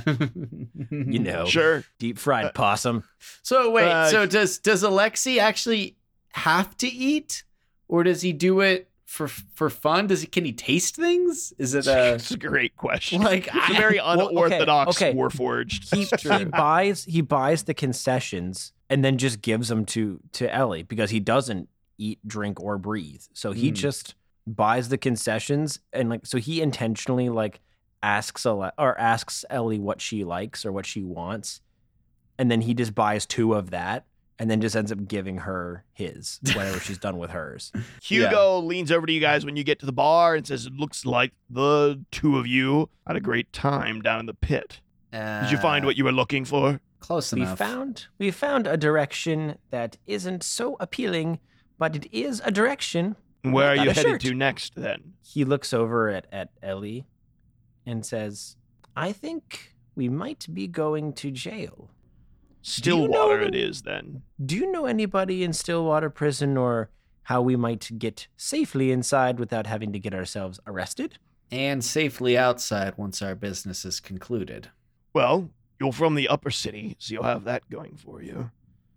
You know, Sure. deep fried Uh, possum. So wait, Uh, so does does Alexi actually have to eat, or does he do it for for fun? Does he can he taste things? Is it a It's a great question. like It's a I, very Well, okay, unorthodox okay. Warforged. He, That's he true. buys he buys the concessions and then just gives them to to Ellie because he doesn't eat, drink, or breathe. So he Mm. just buys the concessions and like so he intentionally like asks Ale- or asks Ellie what she likes or what she wants, and then he just buys two of that and then just ends up giving her his whenever she's done with hers. Hugo leans over to you guys when you get to the bar and says, "It looks like the two of you had a great time down in the pit. Did you find Uh, what you were looking for?" close We enough? found we found a direction that isn't so appealing, but it is a direction. Where are got you a headed shirt. to next, then? He looks over at, at Ellie and says, I think we might be going to jail. Stillwater know- it is, then. Do you know anybody in Stillwater Prison or how we might get safely inside without having to get ourselves arrested? And safely outside once our business is concluded. Well, you're from the upper city, so you'll have that going for you.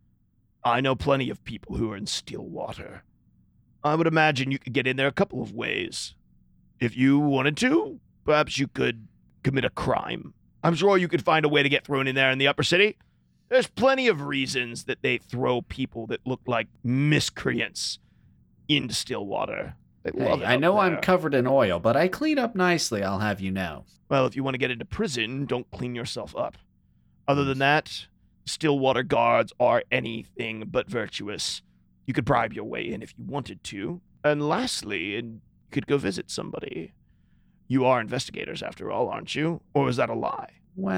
I know plenty of people who are in Stillwater. I would imagine you could get in there a couple of ways. If you wanted to, perhaps you could commit a crime. I'm sure you could find a way to get thrown in there in the upper city. There's plenty of reasons that they throw people that look like miscreants into Stillwater. They Hey, love it I up know I'm there. covered in oil, but I clean up nicely, I'll have you know. Well, if you want to get into prison, don't clean yourself up. Other than that, Stillwater guards are anything but virtuous. You could bribe your way in if you wanted to. And lastly, you could go visit somebody. You are investigators, after all, aren't you? Or is that a lie?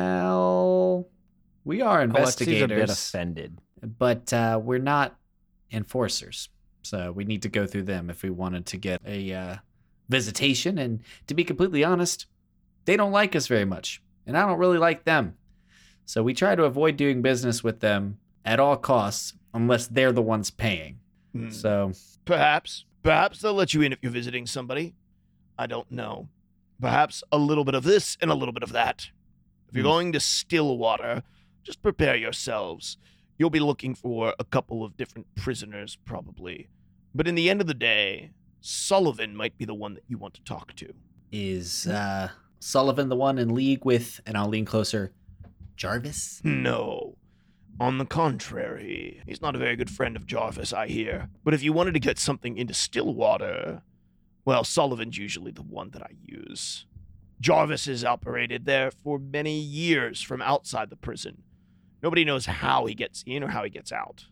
Well, we are Alexi's a bit investigators, offended. but uh, we're not enforcers. So we need to go through them if we wanted to get a uh, visitation. And to be completely honest, they don't like us very much. And I don't really like them. So we try to avoid doing business with them at all costs unless they're the ones paying. Hmm. So Perhaps. Perhaps they'll let you in if you're visiting somebody. I don't know. Perhaps a little bit of this and a little bit of that. If you're Hmm. going to Stillwater, just prepare yourselves. You'll be looking for a couple of different prisoners, probably. But in the end of the day, Sullivan might be the one that you want to talk to. is uh, Sullivan the one in league with, and I'll lean closer, Jarvis? No. On the contrary, he's not a very good friend of Jarvis, I hear. But if you wanted to get something into Stillwater, well, Sullivan's usually the one that I use. Jarvis has operated there for many years from outside the prison. Nobody knows how he gets in or how he gets out.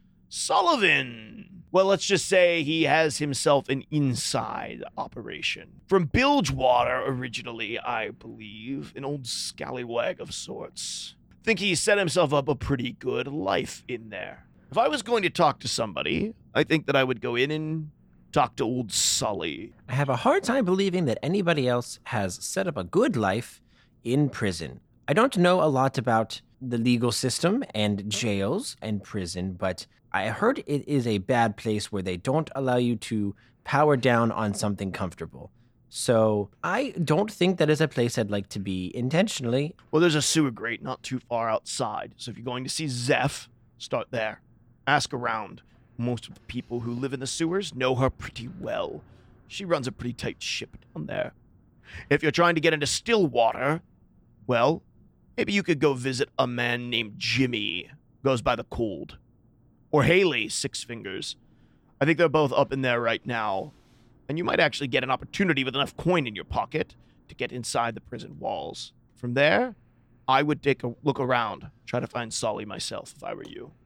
Sullivan. Well, let's just say he has himself an inside operation. From Bilgewater originally, I believe. An old scallywag of sorts. Think he set himself up a pretty good life in there. If I was going to talk to somebody, I think that I would go in and talk to old Sully. I have a hard time believing that anybody else has set up a good life in prison. I don't know a lot about the legal system and jails and prison, but I heard it is a bad place where they don't allow you to power down on something comfortable. So I don't think that is a place I'd like to be intentionally. Well, there's a sewer grate not too far outside. So if you're going to see Zeph, start there. Ask around. Most of the people who live in the sewers know her pretty well. She runs a pretty tight ship down there. If you're trying to get into Stillwater, well, maybe you could go visit a man named Jimmy, goes by the Cold. Or Haley, Six Fingers. I think they're both up in there right now. And you might actually get an opportunity with enough coin in your pocket to get inside the prison walls. From there, I would take a look around, try to find Sully myself if I were you.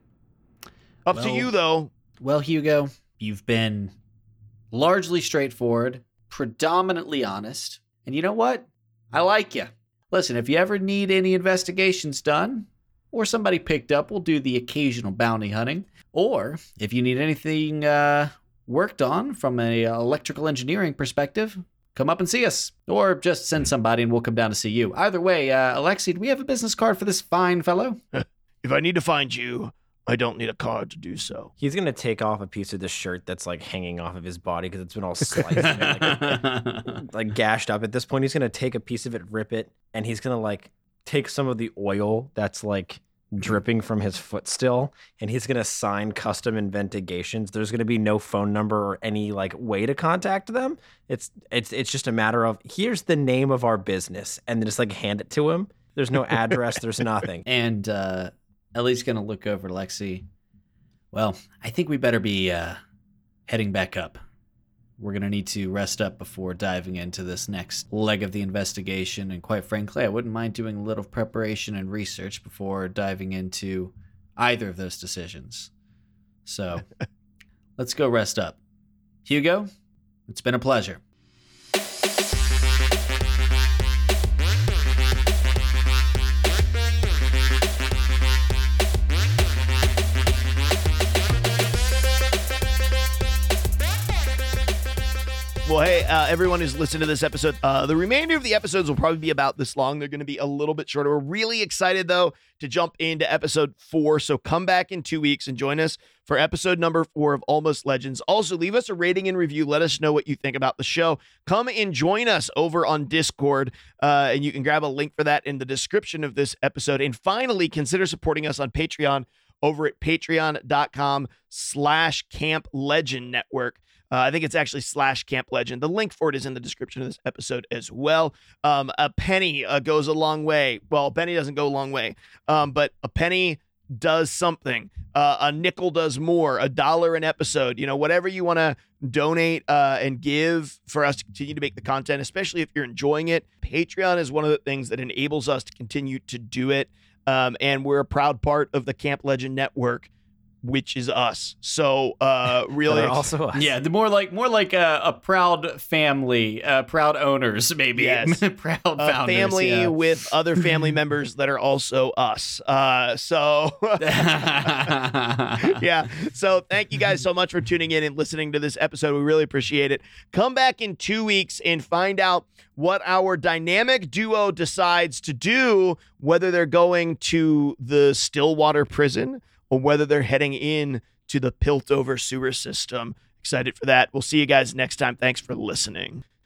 Up well, to you, though. Well, Hugo, you've been largely straightforward, predominantly honest. And you know what? I like you. Listen, if you ever need any investigations done, or somebody picked up, we'll do the occasional bounty hunting. Or if you need anything uh, worked on from an electrical engineering perspective, come up and see us. Or just send somebody and we'll come down to see you. Either way, uh, Alexi, do we have a business card for this fine fellow? If I need to find you, I don't need a card to do so. He's going to take off a piece of the shirt that's like hanging off of his body because it's been all sliced and like, like gashed up. At this point, he's going to take a piece of it, rip it, and he's going to like take some of the oil that's like dripping from his foot still, and he's going to sign custom investigations. There's going to be no phone number or any like way to contact them. It's it's it's just a matter of here's the name of our business, and then just like hand it to him. There's no address. There's nothing. And uh, Ellie's going to look over to Lexi. Well, I think we better be uh, heading back up. We're going to need to rest up before diving into this next leg of the investigation. And quite frankly, I wouldn't mind doing a little preparation and research before diving into either of those decisions. So let's go rest up. Hugo, it's been a pleasure. Well, hey, uh, everyone who's listened to this episode, uh, the remainder of the episodes will probably be about this long. They're going to be a little bit shorter. We're really excited, though, to jump into episode four. So come back in two weeks and join us for episode number four of Almost Legends. Also, leave us a rating and review. Let us know what you think about the show. Come and join us over on Discord, uh, and you can grab a link for that in the description of this episode. And finally, consider supporting us on Patreon over at patreon.com slash Camp Legend Network. Uh, I think it's actually slash Camp Legend. The link for it is in the description of this episode as well. Um, a penny uh, goes a long way. Well, a penny doesn't go a long way, um, but a penny does something. Uh, a nickel does more. A dollar an episode. You know, whatever you want to donate uh, and give for us to continue to make the content, especially if you're enjoying it. Patreon is one of the things that enables us to continue to do it, um, and we're a proud part of the Camp Legend Network, which is us. So uh really also us. Yeah, the more like more like a, a proud family, uh proud owners, maybe. Yes. Proud a founders, family yeah. with other family members that are also us. Uh so yeah. So thank you guys so much for tuning in and listening to this episode. We really appreciate it. Come back in two weeks and find out what our dynamic duo decides to do, whether they're going to the Stillwater prison or whether they're heading in to the Piltover sewer system. Excited for that. We'll see you guys next time. Thanks for listening.